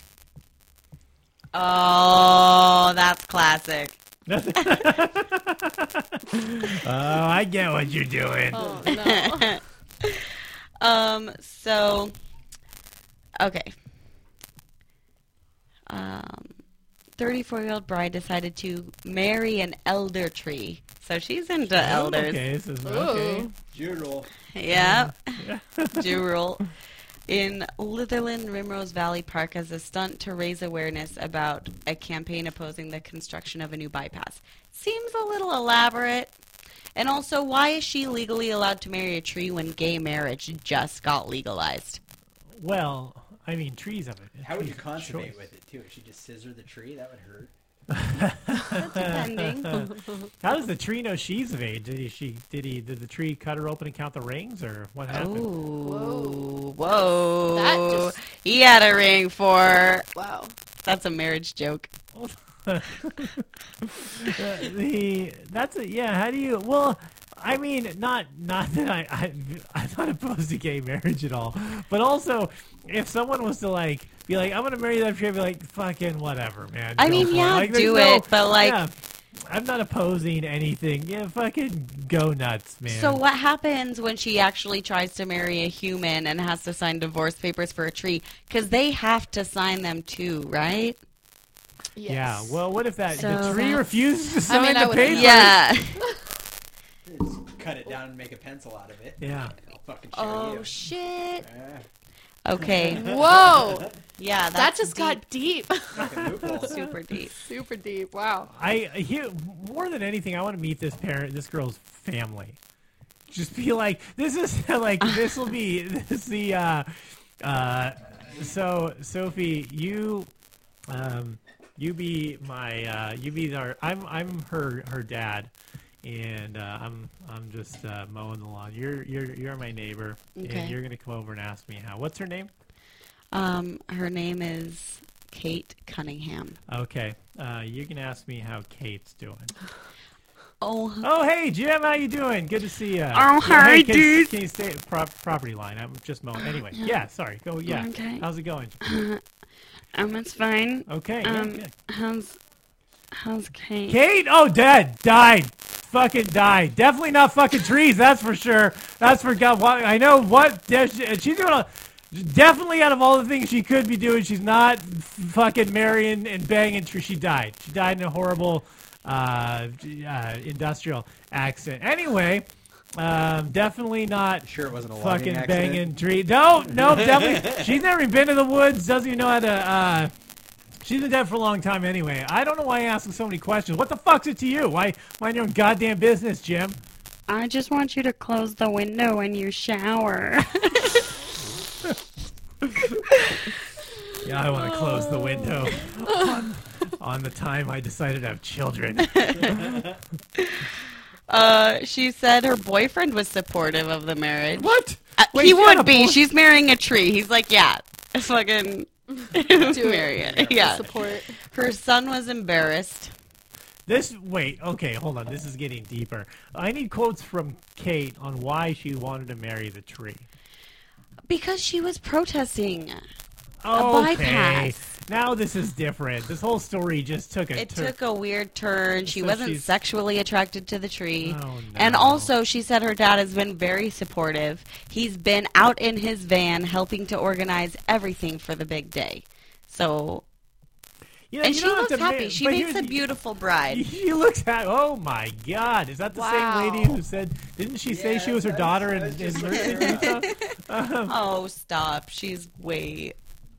S5: Oh, that's classic.
S6: Oh, I get what you're doing.
S12: Oh no.
S5: Um. So. Okay. Um. thirty-four-year-old bride decided to marry an elder tree. So she's into elders.
S6: Okay, this is okay.
S12: Ooh.
S7: Jewel.
S5: Yeah. Jew rule. in Litherland Rimrose Valley Park as a stunt to raise awareness about a campaign opposing the construction of a new bypass. Seems a little elaborate. And also, why is she legally allowed to marry a tree when gay marriage just got legalized?
S6: Well, I mean, trees of it.
S7: How would you
S6: trees of
S7: consummate
S6: choice.
S7: with it, too? If she just scissor the tree, that would hurt.
S5: Depending.
S6: How does the tree know she's of age? Did he, she, did he, did the tree cut her open and count the rings, or what happened?
S5: Ooh, whoa.
S12: That just-
S5: He had a ring for...
S12: Wow.
S5: That's a marriage joke.
S6: Uh, the that's a, yeah. How do you? Well, I mean, not not that I, I I'm not opposed to gay marriage at all, but also if someone was to like be like, I'm gonna marry that tree, I'd be like, fucking whatever, man.
S5: I
S6: Go
S5: mean,
S6: for it.
S5: yeah,
S6: like, there's
S5: do
S6: no-
S5: it, but like.
S6: yeah, I'm not opposing anything. Yeah, fucking go nuts, man.
S5: So what happens when she actually tries to marry a human and has to sign divorce papers for a tree? Because they have to sign them too, right?
S12: Yes.
S6: Yeah. Well, what if that
S5: So
S6: the tree
S5: that's-
S6: refuses to
S12: I
S6: sign
S12: mean, I
S6: the
S12: would-
S6: paper?
S5: Yeah.
S7: Just cut it down and make a pencil out of it.
S6: Yeah.
S7: I'll fucking show
S5: Oh,
S7: you.
S5: shit.
S7: Yeah.
S5: Okay.
S12: Whoa.
S5: Yeah,
S12: That
S5: that's
S12: just
S5: deep.
S12: got deep.
S7: Fucking loophole.
S5: Super deep.
S12: Super deep. Wow.
S6: I I hear more than anything. I want to meet this parent, this girl's family. Just be like, this is like this will be this is the. Uh, uh, so Sophie, you, um, you be my uh, you be our. I'm I'm her her dad, and uh, I'm I'm just uh, mowing the lawn. You're you're you're my neighbor,
S5: Okay.
S6: and you're gonna come over and ask me how. What's her name?
S5: Um, her name is Kate Cunningham.
S6: Okay, uh, you can ask me how Kate's doing.
S5: Oh,
S6: Oh, hey, Jim, how you doing? Good to see you.
S5: Oh, hi,
S6: hey, can,
S5: dude.
S6: Can you stay at pro- property line? I'm just mowing. Anyway, yeah, sorry. Go, yeah.
S5: Okay.
S6: How's it going?
S5: um, it's fine.
S6: Okay, yeah,
S5: Um,
S6: good.
S5: how's how's Kate?
S6: Kate? Oh, dead. Died. Fucking died. Definitely not fucking trees, that's for sure. That's for God. What, I know what. She's doing a... Definitely out of all the things she could be doing, she's not f- fucking marrying and banging trees. She died. She died in a horrible... Uh, uh, industrial accident. Anyway, um, definitely not
S7: Sure it wasn't a
S6: fucking
S7: logging accident?
S6: banging tree. No, no, definitely. She's never even been to the woods. Doesn't even know how to. Uh, she's been dead for a long time anyway. I don't know why you're asking so many questions. What the fuck's it to you? Why mind your own goddamn business, Jim?
S5: I just want you to close the window when you shower.
S6: Yeah, I want to close the window on, on the time I decided to have children.
S5: uh, she said her boyfriend was supportive of the marriage.
S6: What?
S5: Uh,
S6: Wait,
S5: he
S6: she had
S5: would
S6: a
S5: be.
S6: boy-
S5: She's marrying a tree. He's like, yeah, fucking
S12: Do
S5: marry
S12: it.
S5: it. Yeah.
S12: Support.
S5: Her son was embarrassed.
S6: This wait, okay, hold on. This is getting deeper. I need quotes from Kate on why she wanted to marry the tree.
S5: Because she was protesting a
S6: Okay.
S5: bypass.
S6: Now this is different. This whole story just took a
S5: It
S6: tur-
S5: took a weird turn. She
S6: So
S5: wasn't
S6: she's-
S5: sexually attracted to the tree.
S6: Oh, no.
S5: And also, she said her dad has been very supportive. He's been out in his van helping to organize everything for the big day. So,
S6: You know,
S5: and
S6: you
S5: she
S6: don't have
S5: looks
S6: to ma-
S5: happy. She
S6: but
S5: makes
S6: here's-
S5: a beautiful bride.
S6: She looks happy. Oh my God! Is that the
S12: Wow.
S6: same lady who said? Didn't she say she was her
S7: that's-
S6: daughter
S7: I
S6: in,
S7: was
S6: in
S7: just
S6: nursing
S7: looking her
S6: Utah? Um,
S5: Oh, stop. She's way...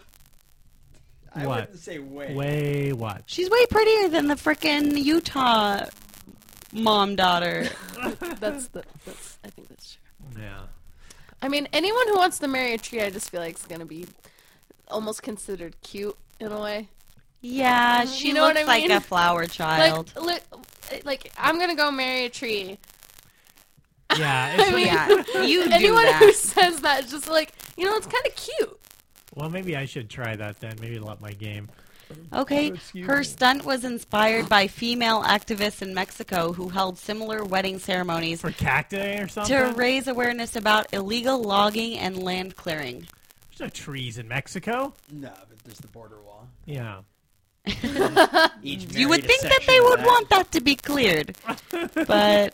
S7: I
S6: What?
S7: wouldn't say way.
S6: way what?
S5: She's way prettier than the frickin' Utah mom-daughter.
S12: That's the. That's. I think that's true.
S6: Yeah.
S12: I mean, anyone who wants to marry a tree, I just feel like is gonna be almost considered cute in a way.
S5: Yeah,
S12: You
S5: she
S12: know what
S5: looks
S12: I
S5: like
S12: mean?
S5: a flower child.
S12: Like, look, like I'm gonna go marry a tree.
S6: Yeah. It's
S12: I mean,
S5: Yeah, you do
S12: anyone
S5: that.
S12: who says that is just like, you know, it's kind of cute.
S6: Well, maybe I should try that then. Maybe it'll up my game.
S5: Okay,
S6: Excuse
S5: her
S6: me.
S5: stunt was inspired by female activists in Mexico who held similar wedding ceremonies
S6: For cacti or something?
S5: to raise awareness about illegal logging and land clearing.
S6: There's no trees in Mexico.
S7: No, but there's the border wall.
S6: Yeah.
S7: Each
S5: You would
S7: married a
S5: think that
S7: section
S5: they
S7: of
S5: would
S7: that.
S5: want that to be cleared, but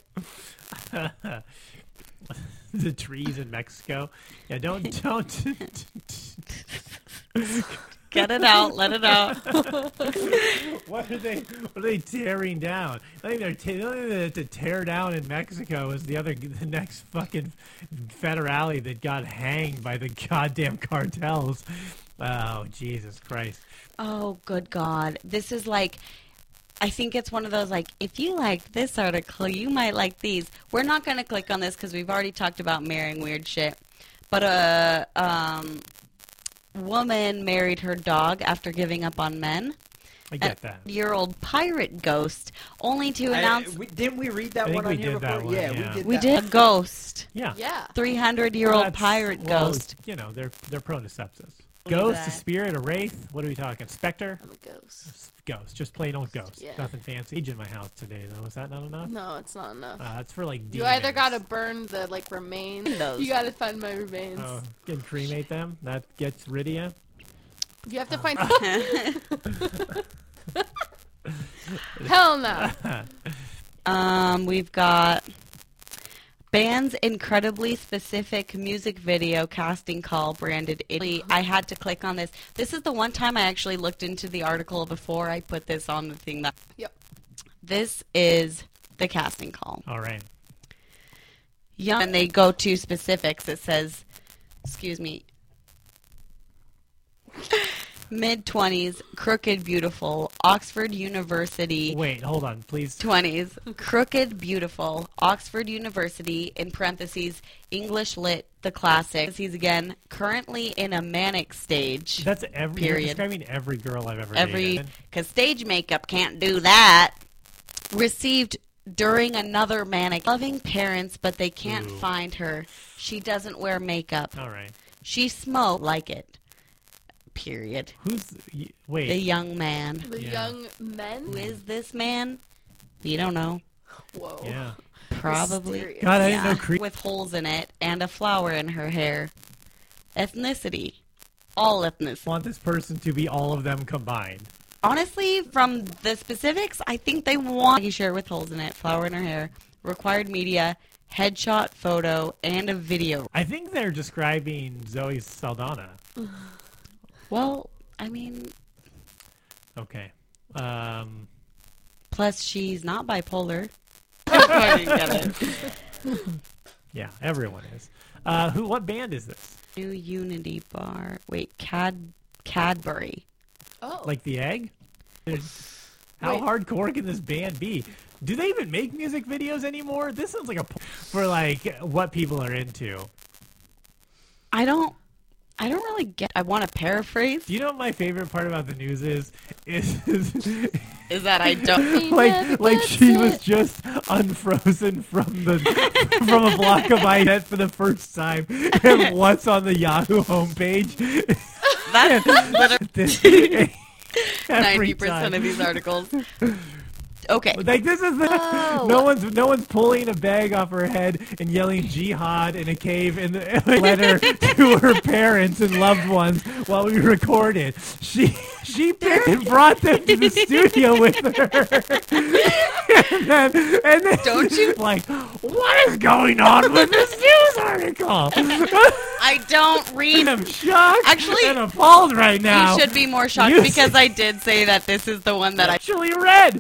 S6: The trees in Mexico. Yeah, don't don't.
S5: Get it out. Let it out.
S6: What are they? What are they tearing down? I think they're t- the only thing that to tear down in Mexico is the other, the next fucking federale that got hanged by the goddamn cartels. Oh, Jesus Christ!
S5: Oh, good God! This is like. I think it's one of those, like, if you like this article, you might like these. We're not going to click on this because we've already talked about marrying weird shit. But a um, woman married her dog after giving up on men.
S6: I get that.
S5: A year-old pirate ghost, only to announce...
S7: I, we, didn't we read that
S6: I
S7: one
S6: think
S7: on
S6: we
S7: here
S6: did
S7: before?
S6: that one,
S7: yeah,
S6: yeah.
S7: we did
S5: We
S7: that
S5: did
S7: one.
S5: a ghost.
S6: Yeah.
S12: Yeah.
S5: three hundred-year-old
S6: That's-
S5: pirate
S6: well,
S5: ghost.
S6: You know, they're they're prone to sepsis.
S5: Look at
S6: Ghost, a
S5: that.
S6: spirit, a wraith. What are we talking? Spectre?
S12: I'm a ghost.
S6: Ghost, just plain old ghost.
S12: Yeah.
S6: Nothing fancy. Age in my house today, though. Is that not enough?
S12: No, it's not enough.
S6: Uh, it's for like
S12: You
S6: demons.
S12: either gotta burn the like remains.
S5: Those.
S12: You gotta find my remains.
S6: Oh, and cremate them. That gets rid of you.
S12: You have to find. Hell no.
S5: Um, we've got band's incredibly specific music video casting call branded Italy. I had to click on this. This is the one time I actually looked into the article before I put this on the thing. That
S12: Yep.
S5: This is the casting call.
S6: All right.
S5: Young, and they go to specifics. It says, excuse me, mid-twenties, crooked, beautiful, Oxford University.
S6: Wait, hold on, please.
S5: twenties, crooked, beautiful, Oxford University, in parentheses, English lit, the classics. He's again currently in a manic stage.
S6: That's every. You're
S5: period.
S6: describing every girl I've ever
S5: Every,
S6: dated.
S5: because stage makeup can't do that. Received during another manic. Loving parents, but they can't
S6: Ooh.
S5: find her. She doesn't wear makeup.
S6: All right.
S5: She smoked like it. Period.
S6: Who's y- wait?
S5: The young man.
S12: The
S6: Yeah.
S12: young men.
S5: Who is this man? We don't know.
S12: Whoa.
S6: Yeah.
S5: Probably.
S12: Mysterious.
S6: God, I didn't
S5: Yeah,
S6: know. Cre-
S5: with holes in it and a flower in her hair. Ethnicity. All ethnicity.
S6: want this person to be all of them combined.
S5: Honestly, from the specifics, I think they want a shirt with holes in it, flower in her hair, required media, headshot photo, and a video.
S6: I think they're describing Zoe Saldana.
S5: Well, I mean,
S6: Okay. Um.
S5: plus she's not bipolar. I didn't get it.
S6: Yeah, everyone is. Uh, who? What band is this?
S5: New Unity Bar. Wait, Cad Cadbury.
S12: Oh.
S6: Like the egg? How
S12: Wait.
S6: hardcore can this band be? Do they even make music videos anymore? This sounds like a p- for like what people are into.
S5: I don't. I don't really get. I want to paraphrase.
S6: Do you know what my favorite part about the news is? Is, is
S5: Is that I don't.
S6: like like she was just unfrozen from the from a block of ice for the first time, and what's on the Yahoo homepage?
S5: That's literally
S6: Every
S5: ninety percent
S6: time.
S5: of these articles. Okay.
S6: Like this is the
S12: Oh.
S6: no one's no one's pulling a bag off her head and yelling jihad in a cave in the in a letter to her parents and loved ones while we record it. She she picked and brought them to the studio with her. and then, and then
S5: Don't you-
S6: like what is going on with this news article?
S5: I don't read.
S6: I'm shocked
S5: Actually,
S6: and appalled right now.
S5: You should be more shocked
S6: You
S5: because I did say that this is the one that I
S6: actually read.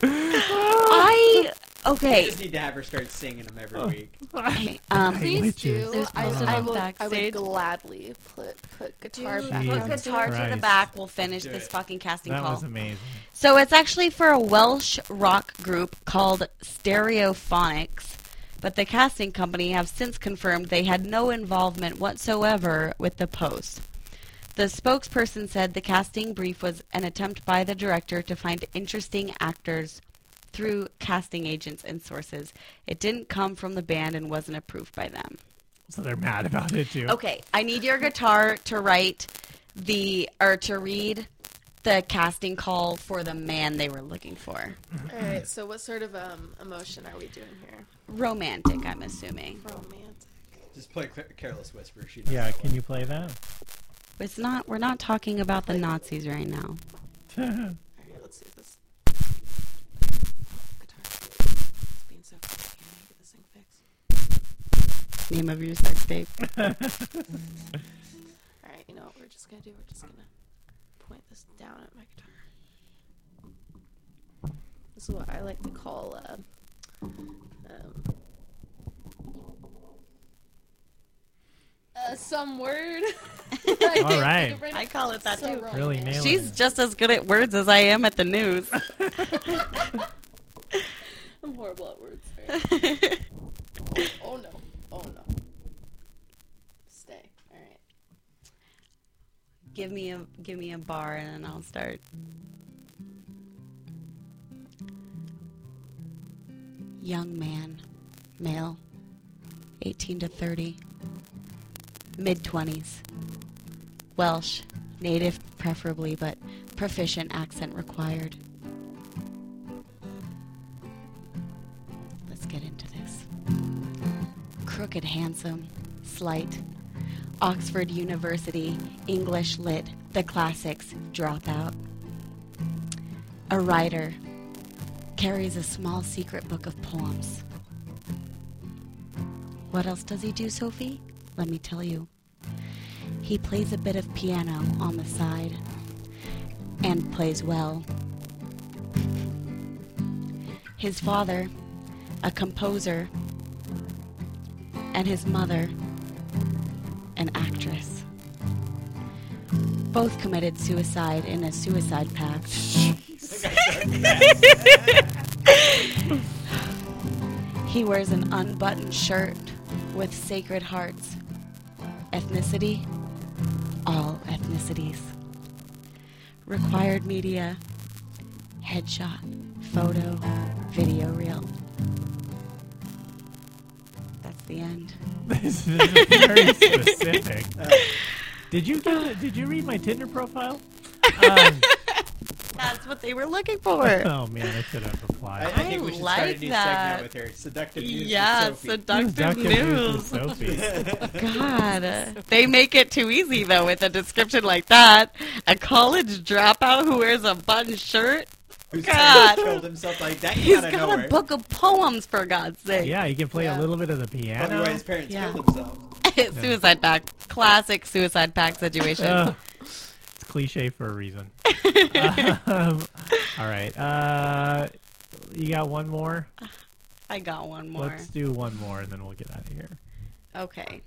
S5: I
S7: We
S5: okay.
S7: just need to have her start singing them every week.
S5: Okay, um,
S12: Please
S6: witches.
S12: do.
S5: There's
S12: I,
S5: most of
S12: I,
S5: them
S12: will, I
S5: backstage.
S12: would gladly put put guitar
S5: Dude,
S12: back.
S6: Jesus
S5: put
S12: on.
S5: guitar to the
S6: Christ.
S5: back. We'll finish
S7: Do
S5: this
S7: it.
S5: fucking casting
S6: That
S5: call.
S6: was amazing.
S5: So it's actually for a Welsh rock group called Stereophonics, but the casting company have since confirmed they had no involvement whatsoever with the post. The spokesperson said the casting brief was an attempt by the director to find interesting actors through casting agents and sources. It didn't come from the band and wasn't approved by them.
S6: So they're mad about it too.
S5: Okay, I need your guitar to write the, or to read the casting call for the man they were looking for.
S12: All right. So what sort of um, emotion are we doing here?
S5: Romantic, I'm assuming.
S12: Romantic.
S7: Just play Cla- Careless Whisper. She knows
S6: Yeah,
S7: that
S6: can you play that?
S5: It's not. We're not talking about the Nazis right now.
S12: All right. Let's see this. Guitar. It's being so crazy. Can I get this thing fixed?
S5: Name of your sex tape.
S12: All right. You know what we're just gonna do? We're just gonna point this down at my guitar. This is what I like to call uh, um, uh, some word. I
S6: All right.
S5: I call it that
S12: So
S5: too.
S12: wrong,
S6: Really
S12: man.
S6: nailing
S5: She's
S6: it.
S5: just as good at words as I am at the news.
S12: I'm horrible at words. Right? Oh no. Oh no. Stay. All right.
S5: Give me a give me a bar and then I'll start. Young man, male, eighteen to thirty, mid twenties, Welsh, native preferably, but proficient accent required. Let's get into this. Crooked, handsome, slight, Oxford University, English lit, the classics, dropout. A writer, carries a small secret book of poems. What else does he do, Sophie? Let me tell you. He plays a bit of piano on the side, and plays well. His father, a composer, and his mother, an actress. Both committed suicide in a suicide pact. He wears an unbuttoned shirt with sacred hearts. Ethnicity? All ethnicities. Required media? Headshot, photo, video reel. That's the end.
S6: This is very specific. Did you get, did you read my Tinder profile? Um,
S5: That's what they were looking for.
S6: Oh man, I should have applied.
S7: I, I think we should
S5: like
S7: start a new
S5: that.
S7: segment with her. Seductive news
S5: Yeah,
S7: with Sophie.
S5: seductive
S6: Seductive
S5: news.
S6: news with Sophie.
S5: God, uh, they make it too easy though with a description like that. A college dropout who wears a button shirt.
S7: Who's
S5: God,
S7: killed himself like that?
S5: he's
S7: out of
S5: got
S7: nowhere.
S5: a book of poems for God's sake.
S6: Yeah, you can play
S5: Yeah.
S6: a little bit of the
S7: Probably
S6: piano.
S7: why his parents
S5: Yeah.
S7: killed themselves.
S5: Suicide pact, classic suicide pact situation.
S6: Uh, it's cliche for a reason. um, all right. Uh, you got one more?
S5: I got one more.
S6: Let's do one more, and then we'll get out of here.
S5: Okay.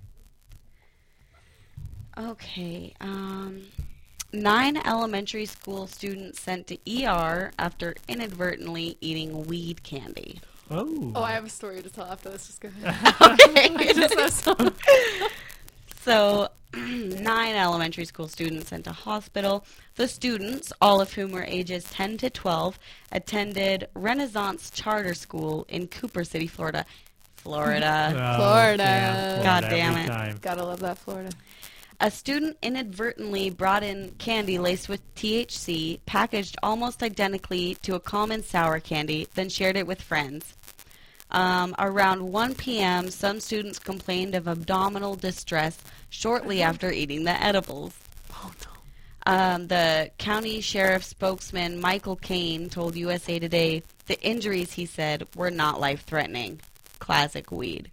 S5: Okay. Um, nine elementary school students sent to E R after inadvertently eating weed candy.
S6: Oh.
S12: Oh, I have a story to tell after this. Just go ahead.
S5: Okay.
S12: I just have some.
S5: So, nine elementary school students sent to hospital. The students, all of whom were ages ten to twelve, attended Renaissance Charter School in Cooper City, Florida. Florida.
S6: Oh,
S12: Florida.
S6: damn,
S5: God
S6: Florida
S5: damn
S6: every
S5: it.
S6: time.
S12: Gotta love that Florida.
S5: A student inadvertently brought in candy laced with T H C, packaged almost identically to a common sour candy, then shared it with friends. Um, around one p.m., some students complained of abdominal distress shortly after eating the edibles.
S12: Oh, no.
S5: Um, the county sheriff spokesman, Michael Kane, told U S A Today the injuries, he said, were not life-threatening. Classic weed.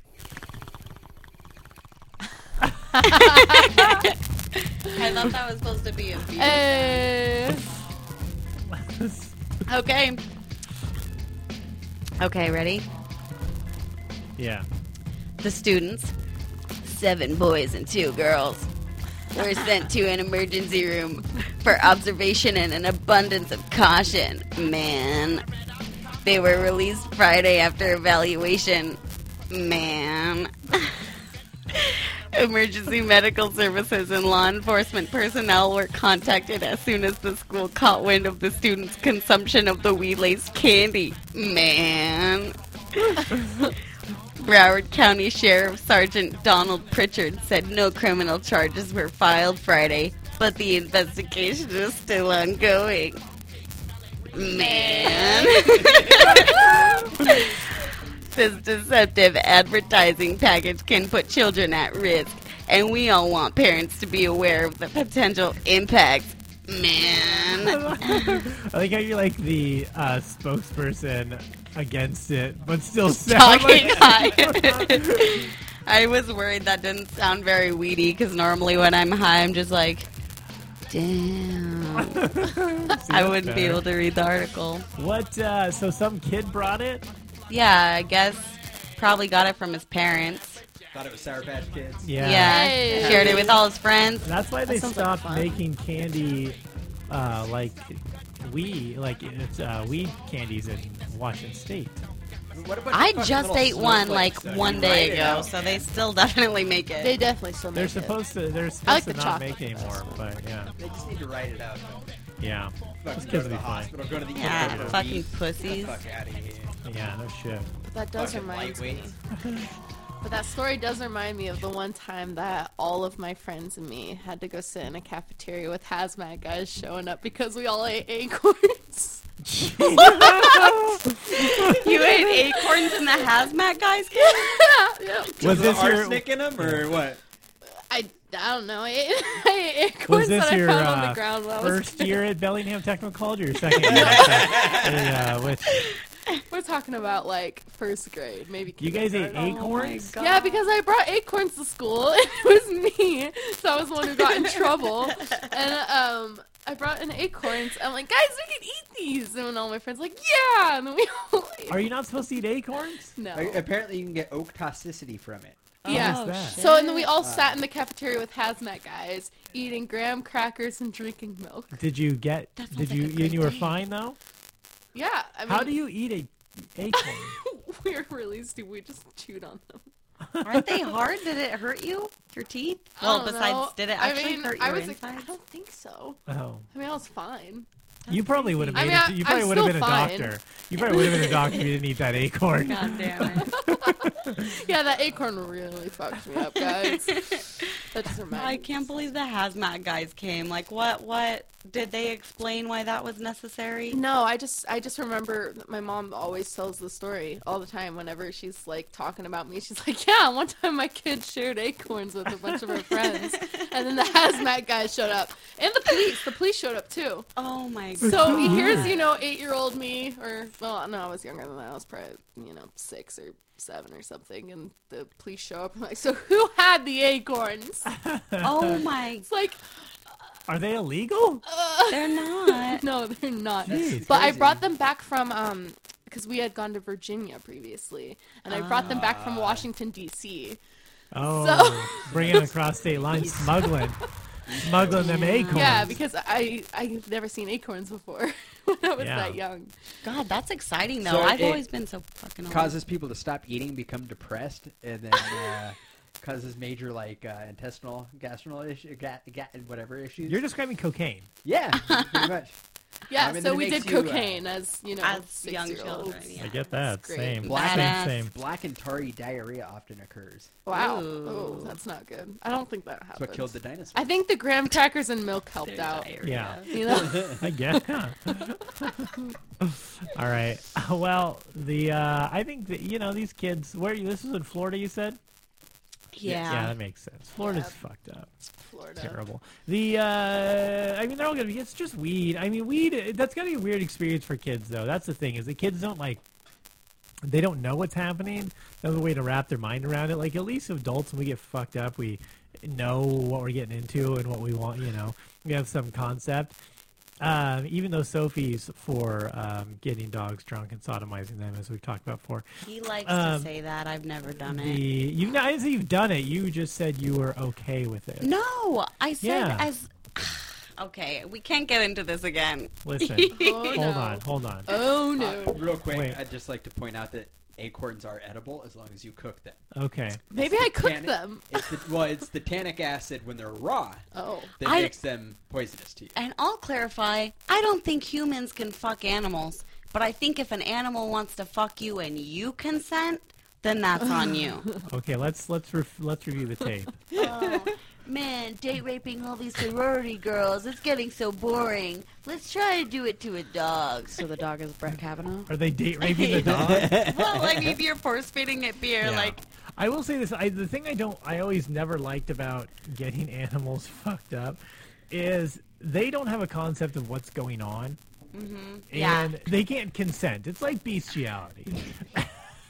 S5: I thought that was supposed to be a beat.
S12: Hey.
S5: Okay. Okay, ready?
S6: Yeah.
S5: The students, seven boys and two girls, were sent to an emergency room for observation and an abundance of caution. Man. They were released Friday after evaluation. Man. Emergency medical services and law enforcement personnel were contacted as soon as the school caught wind of the students' consumption of the weed-laced candy. Man. Broward County Sheriff Sergeant Donald Pritchard said no criminal charges were filed Friday, but the investigation is still ongoing. Man. This deceptive advertising package can put children at risk, and we all want parents to be aware of the potential impacts. Man.
S6: I like how you're like the uh, spokesperson against it, but still sound
S5: Talking
S6: like
S5: high. I was worried that didn't sound very weedy, because normally when I'm high, I'm just like Damn.
S6: See,
S5: I
S6: that's
S5: wouldn't be
S6: better.
S5: able to read the article.
S6: What? Uh, so some kid brought it?
S5: Yeah, I guess probably got it from his parents.
S7: Thought it was Sour Patch Kids.
S6: Yeah.
S5: Yeah,
S12: Hey.
S5: shared it with all his friends.
S6: That's why they
S12: sounds like
S6: stopped
S12: fun.
S6: making candy, uh, like we like it's uh, weed candies in Washington State.
S7: What about
S5: I
S7: the fucking
S5: just
S7: little
S5: ate one like
S7: snowflakes, though?
S5: one
S7: You
S5: day
S7: write it
S5: ago,
S7: out.
S5: so they still definitely make it.
S12: They definitely still make
S6: They're
S12: it.
S6: supposed to. They're supposed
S12: I like
S6: to
S12: the
S6: not
S12: chocolate.
S6: make anymore, but yeah,
S7: They just need to write it out. Though.
S6: yeah. Those
S7: Fucking go
S6: kids
S7: to
S6: will
S7: the
S6: be fine.
S7: hospital, go to the
S5: Yeah,
S7: E R for
S5: fucking
S7: weed.
S5: pussies.
S7: Get the fuck out of here.
S6: Yeah, no shit.
S12: That does
S7: Fucking
S12: remind me.
S7: lightweight.
S12: But that story does remind me of the one time that all of my friends and me had to go sit in a cafeteria with hazmat guys showing up because we all ate acorns.
S5: You ate acorns in the hazmat guys game?
S12: yeah.
S6: Was this your
S7: arsenic in them or what?
S12: I, I don't know. I ate, I ate acorns
S6: was this
S12: that
S6: your
S12: I found on
S6: uh,
S12: the ground while I was
S6: first year at Bellingham Technical College or your second year? uh, with,
S12: We're talking about like first grade, maybe.
S6: you guys ate
S12: kindergarten.
S6: acorns?
S12: Yeah, because I brought acorns to school. And it was me, so I was the one who got in trouble. And um, I brought in acorns. I'm like, guys, we can eat these. And all my friends were like, yeah. And then we all ate.
S6: Are you not supposed to eat acorns?
S12: No.
S7: Uh, Apparently, you can get oak toxicity from it.
S12: Yeah.
S6: What is that?
S12: So and then we all sat in the cafeteria with hazmat guys, eating graham crackers and drinking milk.
S6: Did you get?
S5: That sounds
S6: Did
S5: like
S6: you?
S5: a
S6: And
S5: great
S6: you were
S5: day.
S6: fine though.
S12: Yeah. I mean,
S6: How do you eat a acorn?
S12: we were really stupid. We just chewed on them.
S5: Aren't they hard? Did it hurt you? Your teeth?
S12: I
S5: Well,
S12: don't
S5: besides,
S12: know.
S5: did it
S12: I
S5: actually
S12: mean,
S5: hurt
S12: I
S5: your
S12: was.
S5: insides?
S12: I don't think so.
S6: Oh.
S12: I mean, I was fine.
S6: You probably would have
S12: I
S6: made
S12: mean,
S6: it.
S12: I-
S6: You probably
S12: I'm
S6: would have been a
S12: still fine.
S6: doctor. You probably would have been a doctor if you didn't eat that acorn.
S5: God damn it.
S12: Yeah, that acorn really fucked me up, guys. That just reminds
S5: I can't believe the hazmat guys came. Like, what? What? Did they explain why that was necessary?
S12: No, I just I just remember that my mom always tells the story all the time whenever she's like talking about me. She's like, yeah, one time my kid shared acorns with a bunch of her friends, and then the hazmat guys showed up, and the police. The police showed up too.
S5: Oh my god.
S12: So here's you know eight year old me, or well no, I was younger than that. I was probably you know six or seven or something, and the police show up. I'm like, so who had the acorns?
S5: Oh my.
S12: It's like.
S6: Are they illegal?
S12: Uh,
S5: They're not.
S12: No, they're not.
S6: Jeez.
S12: But I brought them back from um because we had gone to Virginia previously, and I brought them back from Washington D C.
S6: Oh,
S12: So-
S6: bringing them across state lines, smuggling, smuggling them acorns.
S12: Yeah, because I I've never seen acorns before when I was
S6: Yeah.
S12: that young.
S5: God, that's exciting though.
S7: So
S5: I've
S7: it
S5: always been so fucking old.
S7: Causes people to stop eating, become depressed, and then uh, causes major like uh, intestinal, gastrointestinal issue, ga- ga- whatever issues.
S6: You're describing cocaine.
S7: Yeah, pretty much.
S12: Yeah,
S7: Um, and
S12: so
S7: then it
S12: we
S7: makes
S12: did
S7: you, uh,
S12: cocaine as you know
S5: as young
S12: six-year-olds.
S5: children. Yeah.
S6: I get that.
S12: It's great.
S6: Same.
S7: Black
S6: Same.
S5: Badass.
S6: Same.
S7: Black and tarry diarrhea often occurs.
S12: Wow,
S5: Ooh.
S12: oh, that's not good. I don't think that
S7: That's
S12: happened.
S7: what killed the dinosaurs.
S12: I think the graham crackers and milk helped
S5: There's
S12: out.
S5: diarrhea.
S6: Yeah.
S12: You know.
S6: I guess. All right. Well, the uh, I think that you know these kids. Where this is in Florida, you said?
S5: Yeah.
S6: Yeah, that makes sense. Florida's
S12: Yeah.
S6: fucked up.
S12: Florida.
S6: Terrible. The uh, I mean, they're all gonna be. It's just weed. I mean, weed. That's gotta be a weird experience for kids, though. That's the thing is the kids don't like. They don't know what's happening. They have a way to wrap their mind around it. Like at least adults, when we get fucked up, we know what we're getting into and what we want. You know, we have some concept. Um, even though Sophie's for um, getting dogs drunk and sodomizing them, as we've talked about before.
S5: He likes
S6: Um,
S5: to say that. I've never done
S6: The
S5: it.
S6: you I didn't say you've done it. You just said you were okay with it.
S5: No, I said
S6: Yeah.
S5: as. Okay, we can't get into this again.
S6: Listen,
S12: Oh,
S6: hold
S12: no.
S6: on, hold on.
S12: Oh no.
S7: Uh, real quick,
S6: Wait.
S7: I'd just like to point out that acorns are edible as long as you cook them.
S6: Okay.
S12: Maybe I cooked
S7: Tannic-
S12: them.
S7: It's the, well, it's the tannic acid when they're raw
S12: Oh.
S7: that
S5: I-
S7: makes them poisonous to you.
S5: And I'll clarify, I don't think humans can fuck animals, but I think if an animal wants to fuck you and you consent, then that's on you.
S6: Okay, let's let's ref- let's review the tape.
S5: Oh, man, date raping all these sorority girls, it's getting so boring. Let's try to do it to a dog. So the dog is Brett Kavanaugh?
S6: Are they date raping the dog?
S5: Well, I mean, you're force feeding it beer,
S6: Yeah.
S5: like...
S6: I will say this: I, the thing I don't, I always never liked about getting animals fucked up is they don't have a concept of what's going on,
S5: Mm-hmm.
S6: and
S5: Yeah.
S6: they can't consent. It's like bestiality.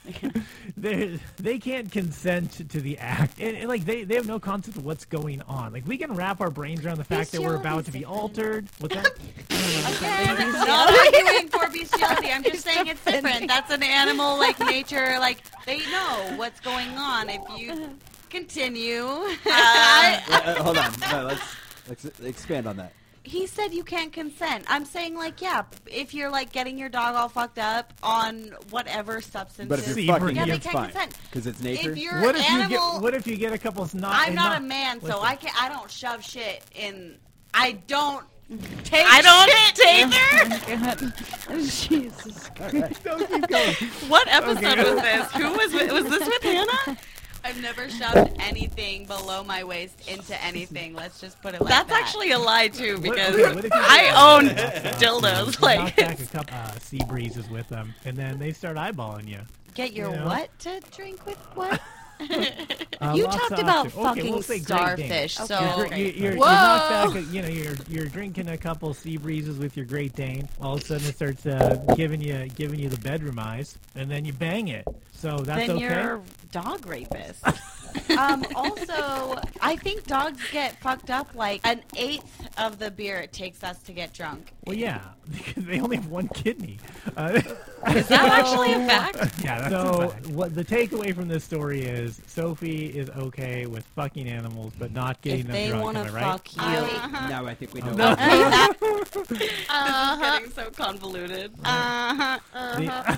S6: they they can't consent to the act, and, and like they, they have no concept of what's going on. Like we can wrap our brains around the fact that we're about to be altered. What's that?
S5: Okay, not arguing for bestiality. I'm just saying it's different. That's an animal like nature. Like they know what's going on. If you continue, uh,
S7: uh, hold on, no, let's let's expand on that.
S5: He said you can't consent. I'm saying, like, yeah, if you're, like, getting your dog all fucked up on whatever substances.
S7: But if you're fucking,
S5: yeah, they
S7: it's
S5: can't
S7: fine.
S5: consent.
S7: Because it's nature?
S5: If you're
S6: What
S5: an
S6: if
S5: animal,
S6: you get what if you get a couple snot?
S5: I'm not,
S6: not
S5: a man,
S6: listen.
S5: so I can't. I don't shove shit in. I don't take
S9: I don't
S5: shit
S9: take
S5: either.
S9: Jesus Christ.
S6: Don't keep going.
S5: What episode
S6: Okay.
S5: was this? Who was with, was this with Hannah? I've never shoved anything below my waist into anything. Let's just put it like
S14: That's
S5: that.
S14: actually a lie too,
S6: What-
S14: because
S6: okay, what if you
S14: I
S6: get-
S14: own
S6: knock back-
S14: dildos.
S6: knock
S14: Like,
S6: back a couple uh, sea breezes with them, and then they start eyeballing you.
S5: Get your
S6: You know?
S5: what to drink with what?
S6: Uh,
S5: You
S6: lots
S5: talked
S6: of
S5: about
S6: options. Okay,
S5: fucking
S6: we'll say Great
S5: starfish,
S6: Dane.
S5: so-
S6: You're, you're, you're, you
S5: Whoa!
S6: knock back, a, you know, you're you're drinking a couple sea breezes with your Great Dane. All of a sudden, it starts uh, giving you giving you the bedroom eyes, and then you bang it. So that's
S5: then
S6: okay.
S5: you're a dog rapist. um, also, I think dogs get fucked up like an eighth of the beer it takes us to get drunk.
S6: Well, yeah, because they only have one kidney. Uh,
S5: Is that actually a fact?
S6: Yeah, that's so a fact. What the takeaway from this story is: Sophie is okay with fucking animals, but not getting
S5: If
S6: them
S5: they
S6: drunk.
S5: wanna
S6: Am I right?
S5: fuck you. Uh-huh.
S7: Now I think we
S6: Oh,
S7: know.
S6: no.
S5: This is getting so convoluted.
S14: Uh-huh.
S5: Uh-huh.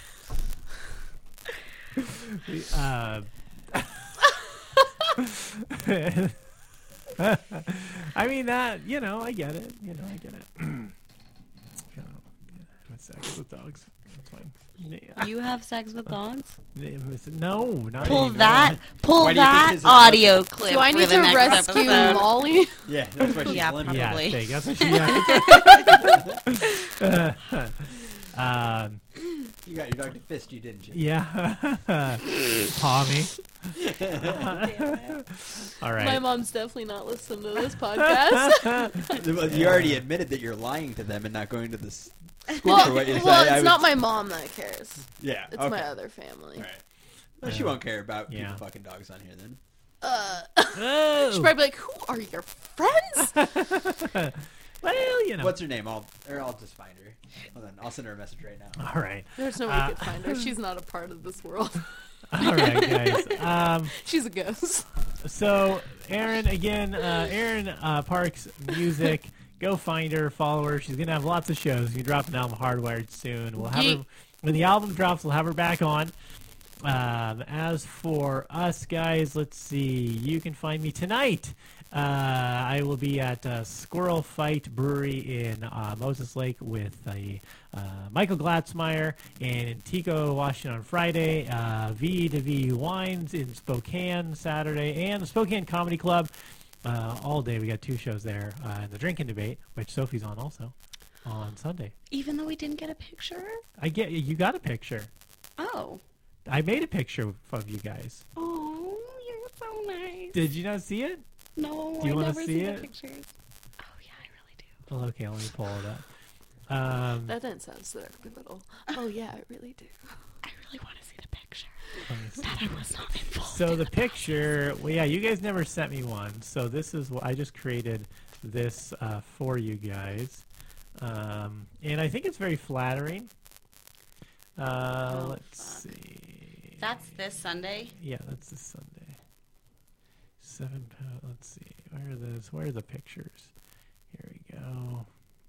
S6: The, uh, I mean that you know I get it you know I get it. You know, yeah, have sex with dogs. That's fine. Yeah.
S5: You have sex with dogs?
S6: No, not
S5: Pull
S6: anymore.
S5: that, pull
S6: Why do you think
S5: that
S6: this is
S5: audio
S6: like-
S5: clip.
S12: Do I
S5: for
S12: need
S5: the
S12: to
S5: next
S12: rescue
S5: episode.
S12: Molly?
S7: Yeah, that's why she's
S5: Yeah,
S7: limping.
S6: Yeah,
S5: probably.
S6: Jake, that's what she. Yeah. um,
S7: You got your dog to fist you, didn't you?
S6: yeah, Tommy. All right.
S12: My mom's definitely not listening to this podcast.
S7: Well, you already admitted that you're lying to them and not going to the s- school
S12: well,
S7: for what you
S12: well,
S7: said.
S12: it's
S7: I
S12: not
S7: would-
S12: my mom that cares.
S7: Yeah,
S12: It's
S7: okay.
S12: my other family.
S7: All right. Well, she won't care about
S6: Yeah.
S7: people fucking dogs on here then.
S12: Uh,
S6: Oh.
S12: she'd probably be like, "Who are your friends?"
S6: Well, you know.
S7: What's her name? I'll or I'll just find her. Hold on, I'll send her a message right now.
S6: All right.
S12: There's no way
S6: Uh,
S12: you could find her. She's not a part of this world.
S6: All right, guys. Um,
S12: She's a ghost.
S6: So, Aaron, again, uh, Aaron uh, Parks Music. Go find her, follow her. She's gonna have lots of shows. You drop an album, Hardwired, soon. We'll have her
S12: Yeet.
S6: when the album drops. We'll have her back on. Um, as for us, guys, let's see. You can find me tonight. Uh, I will be at uh, Squirrel Fight Brewery in uh, Moses Lake with uh, uh, Michael Glatzmeyer and in Tico, Washington on Friday. Uh, V to V Wines in Spokane Saturday, and the Spokane Comedy Club uh, all day. We got two shows there. Uh, and the Drinking Debate, which Sophie's on also on Sunday.
S5: Even though we didn't get a picture?
S6: I get you got a picture.
S5: Oh.
S6: I made a picture of you guys.
S5: Oh, you're so nice.
S6: Did you not see it?
S5: No,
S6: Do you
S5: I
S6: wanna
S5: never
S6: see
S5: see
S6: it?
S5: the pictures. Oh, yeah, I really do.
S6: Well, okay, let me pull it up. Um,
S12: That didn't sound so little. Oh yeah, I really do.
S5: I really want to see the picture.
S6: let me see.
S5: That I was not involved.
S6: So the picture, well, yeah, you guys never sent me one. So this is what I just created this uh, for you guys, um, and I think it's very flattering. Uh,
S5: Oh,
S6: let's
S5: fuck.
S6: see.
S5: That's this Sunday?
S6: Yeah, that's this Sunday. Seven pound. Let's see. Where are those? Where are the pictures? Here we go.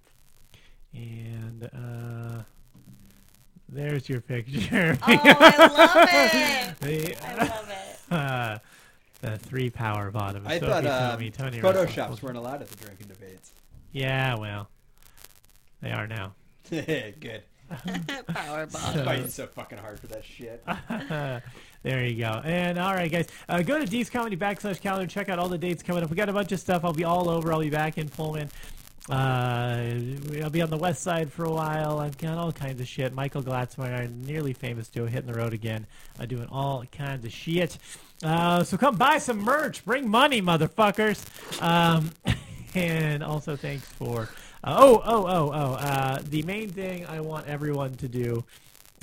S6: And uh, there's your picture.
S5: Oh, I love it.
S6: The,
S5: I love it.
S6: Uh, the three power bottoms.
S7: I
S6: Sophie
S7: thought
S6: told
S7: um,
S6: me, Tony
S7: Photoshops
S6: Russell.
S7: weren't allowed at the drinking debates.
S6: Yeah, well, they are now.
S7: Good.
S5: Power
S6: So-
S5: bottom.
S7: Fighting so fucking hard for that shit.
S6: There you go. And all right, guys, uh, go to D's Comedy backslash calendar. Check out all the dates coming up. We got a bunch of stuff. I'll be all over. I'll be back in Pullman. Uh, I'll be on the west side for a while. I've got all kinds of shit. Michael Glatzmeyer, nearly famous duo, hitting the road again, uh, doing all kinds of shit. Uh, so come buy some merch. Bring money, motherfuckers. Um, and also thanks for. Uh, oh, oh, oh, oh. Uh, the main thing I want everyone to do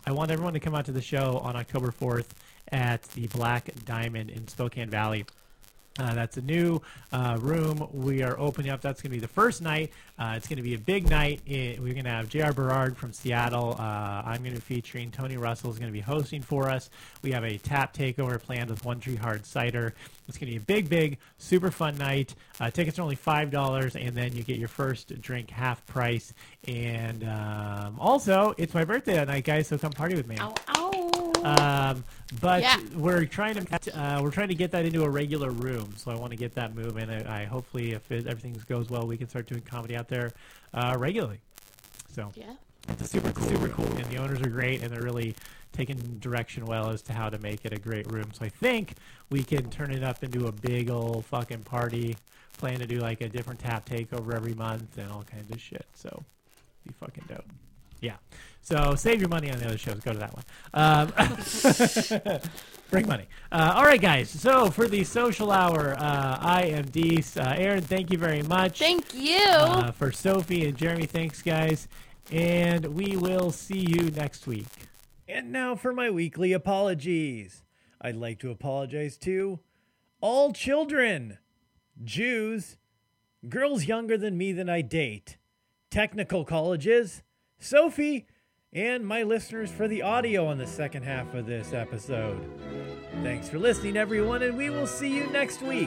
S6: I want everyone to come out to the show on October fourth at the Black Diamond in Spokane Valley. Uh, that's a new uh, room we are opening up. That's going to be the first night. Uh, it's going to be a big night. It, we're going to have J R Berard from Seattle. Uh, I'm going to be featuring Tony Russell is going to be hosting for us. We have a tap takeover planned with One Tree Hard Cider. It's going to be a big, big, super fun night. Uh, tickets are only five dollars, and then you get your first drink half price. And um, also, it's my birthday that night, guys, so come party with me.
S12: Ow, ow.
S6: Um, but
S12: Yeah.
S6: we're trying to uh, we're trying to get that into a regular room, so I want to get that moving. I, I hopefully, if it, everything goes well, we can start doing comedy out there uh, regularly. So
S12: Yeah.
S6: it's a super cool, super cool, and the owners are great, and they're really taking direction well as to how to make it a great room. So I think we can turn it up into a big old fucking party. Plan to do like a different tap takeover every month and all kinds of shit. So be fucking dope. Yeah. So save your money on the other shows. Go to that one. Um, bring money. Uh, all right, guys. So for the social hour, uh, I am Deese. Uh, Aaron, thank you very much.
S12: Thank you.
S6: Uh, for Sophie and Jeremy, thanks, guys. And we will see you next week.
S8: And now for my weekly apologies. I'd like to apologize to all children, Jews, girls younger than me that I date, technical colleges, Sophie, and my listeners for the audio on the second half of this episode. Thanks for listening, everyone, and we will see you next week.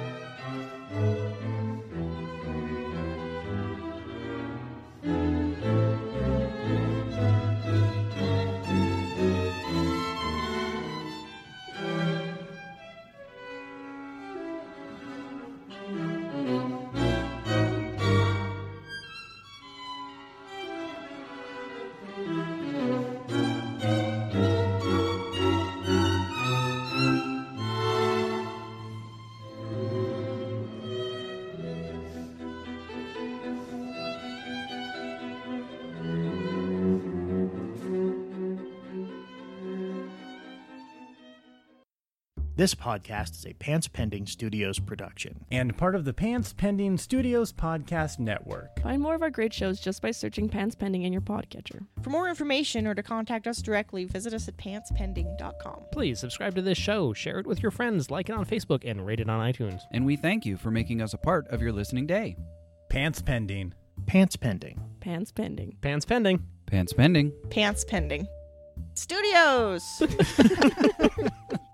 S14: This podcast is a Pants Pending Studios production.
S8: And part of the Pants Pending Studios podcast network.
S15: Find more of our great shows just by searching Pants Pending in your podcatcher.
S16: For more information or to contact us directly, visit us at pants pending dot com.
S17: Please subscribe to this show, share it with your friends, like it on Facebook, and rate it on iTunes.
S18: And we thank you for making us a part of your listening day.
S8: Pants Pending.
S14: Pants Pending.
S15: Pants Pending.
S17: Pants Pending.
S18: Pants Pending.
S16: Pants Pending. Studios!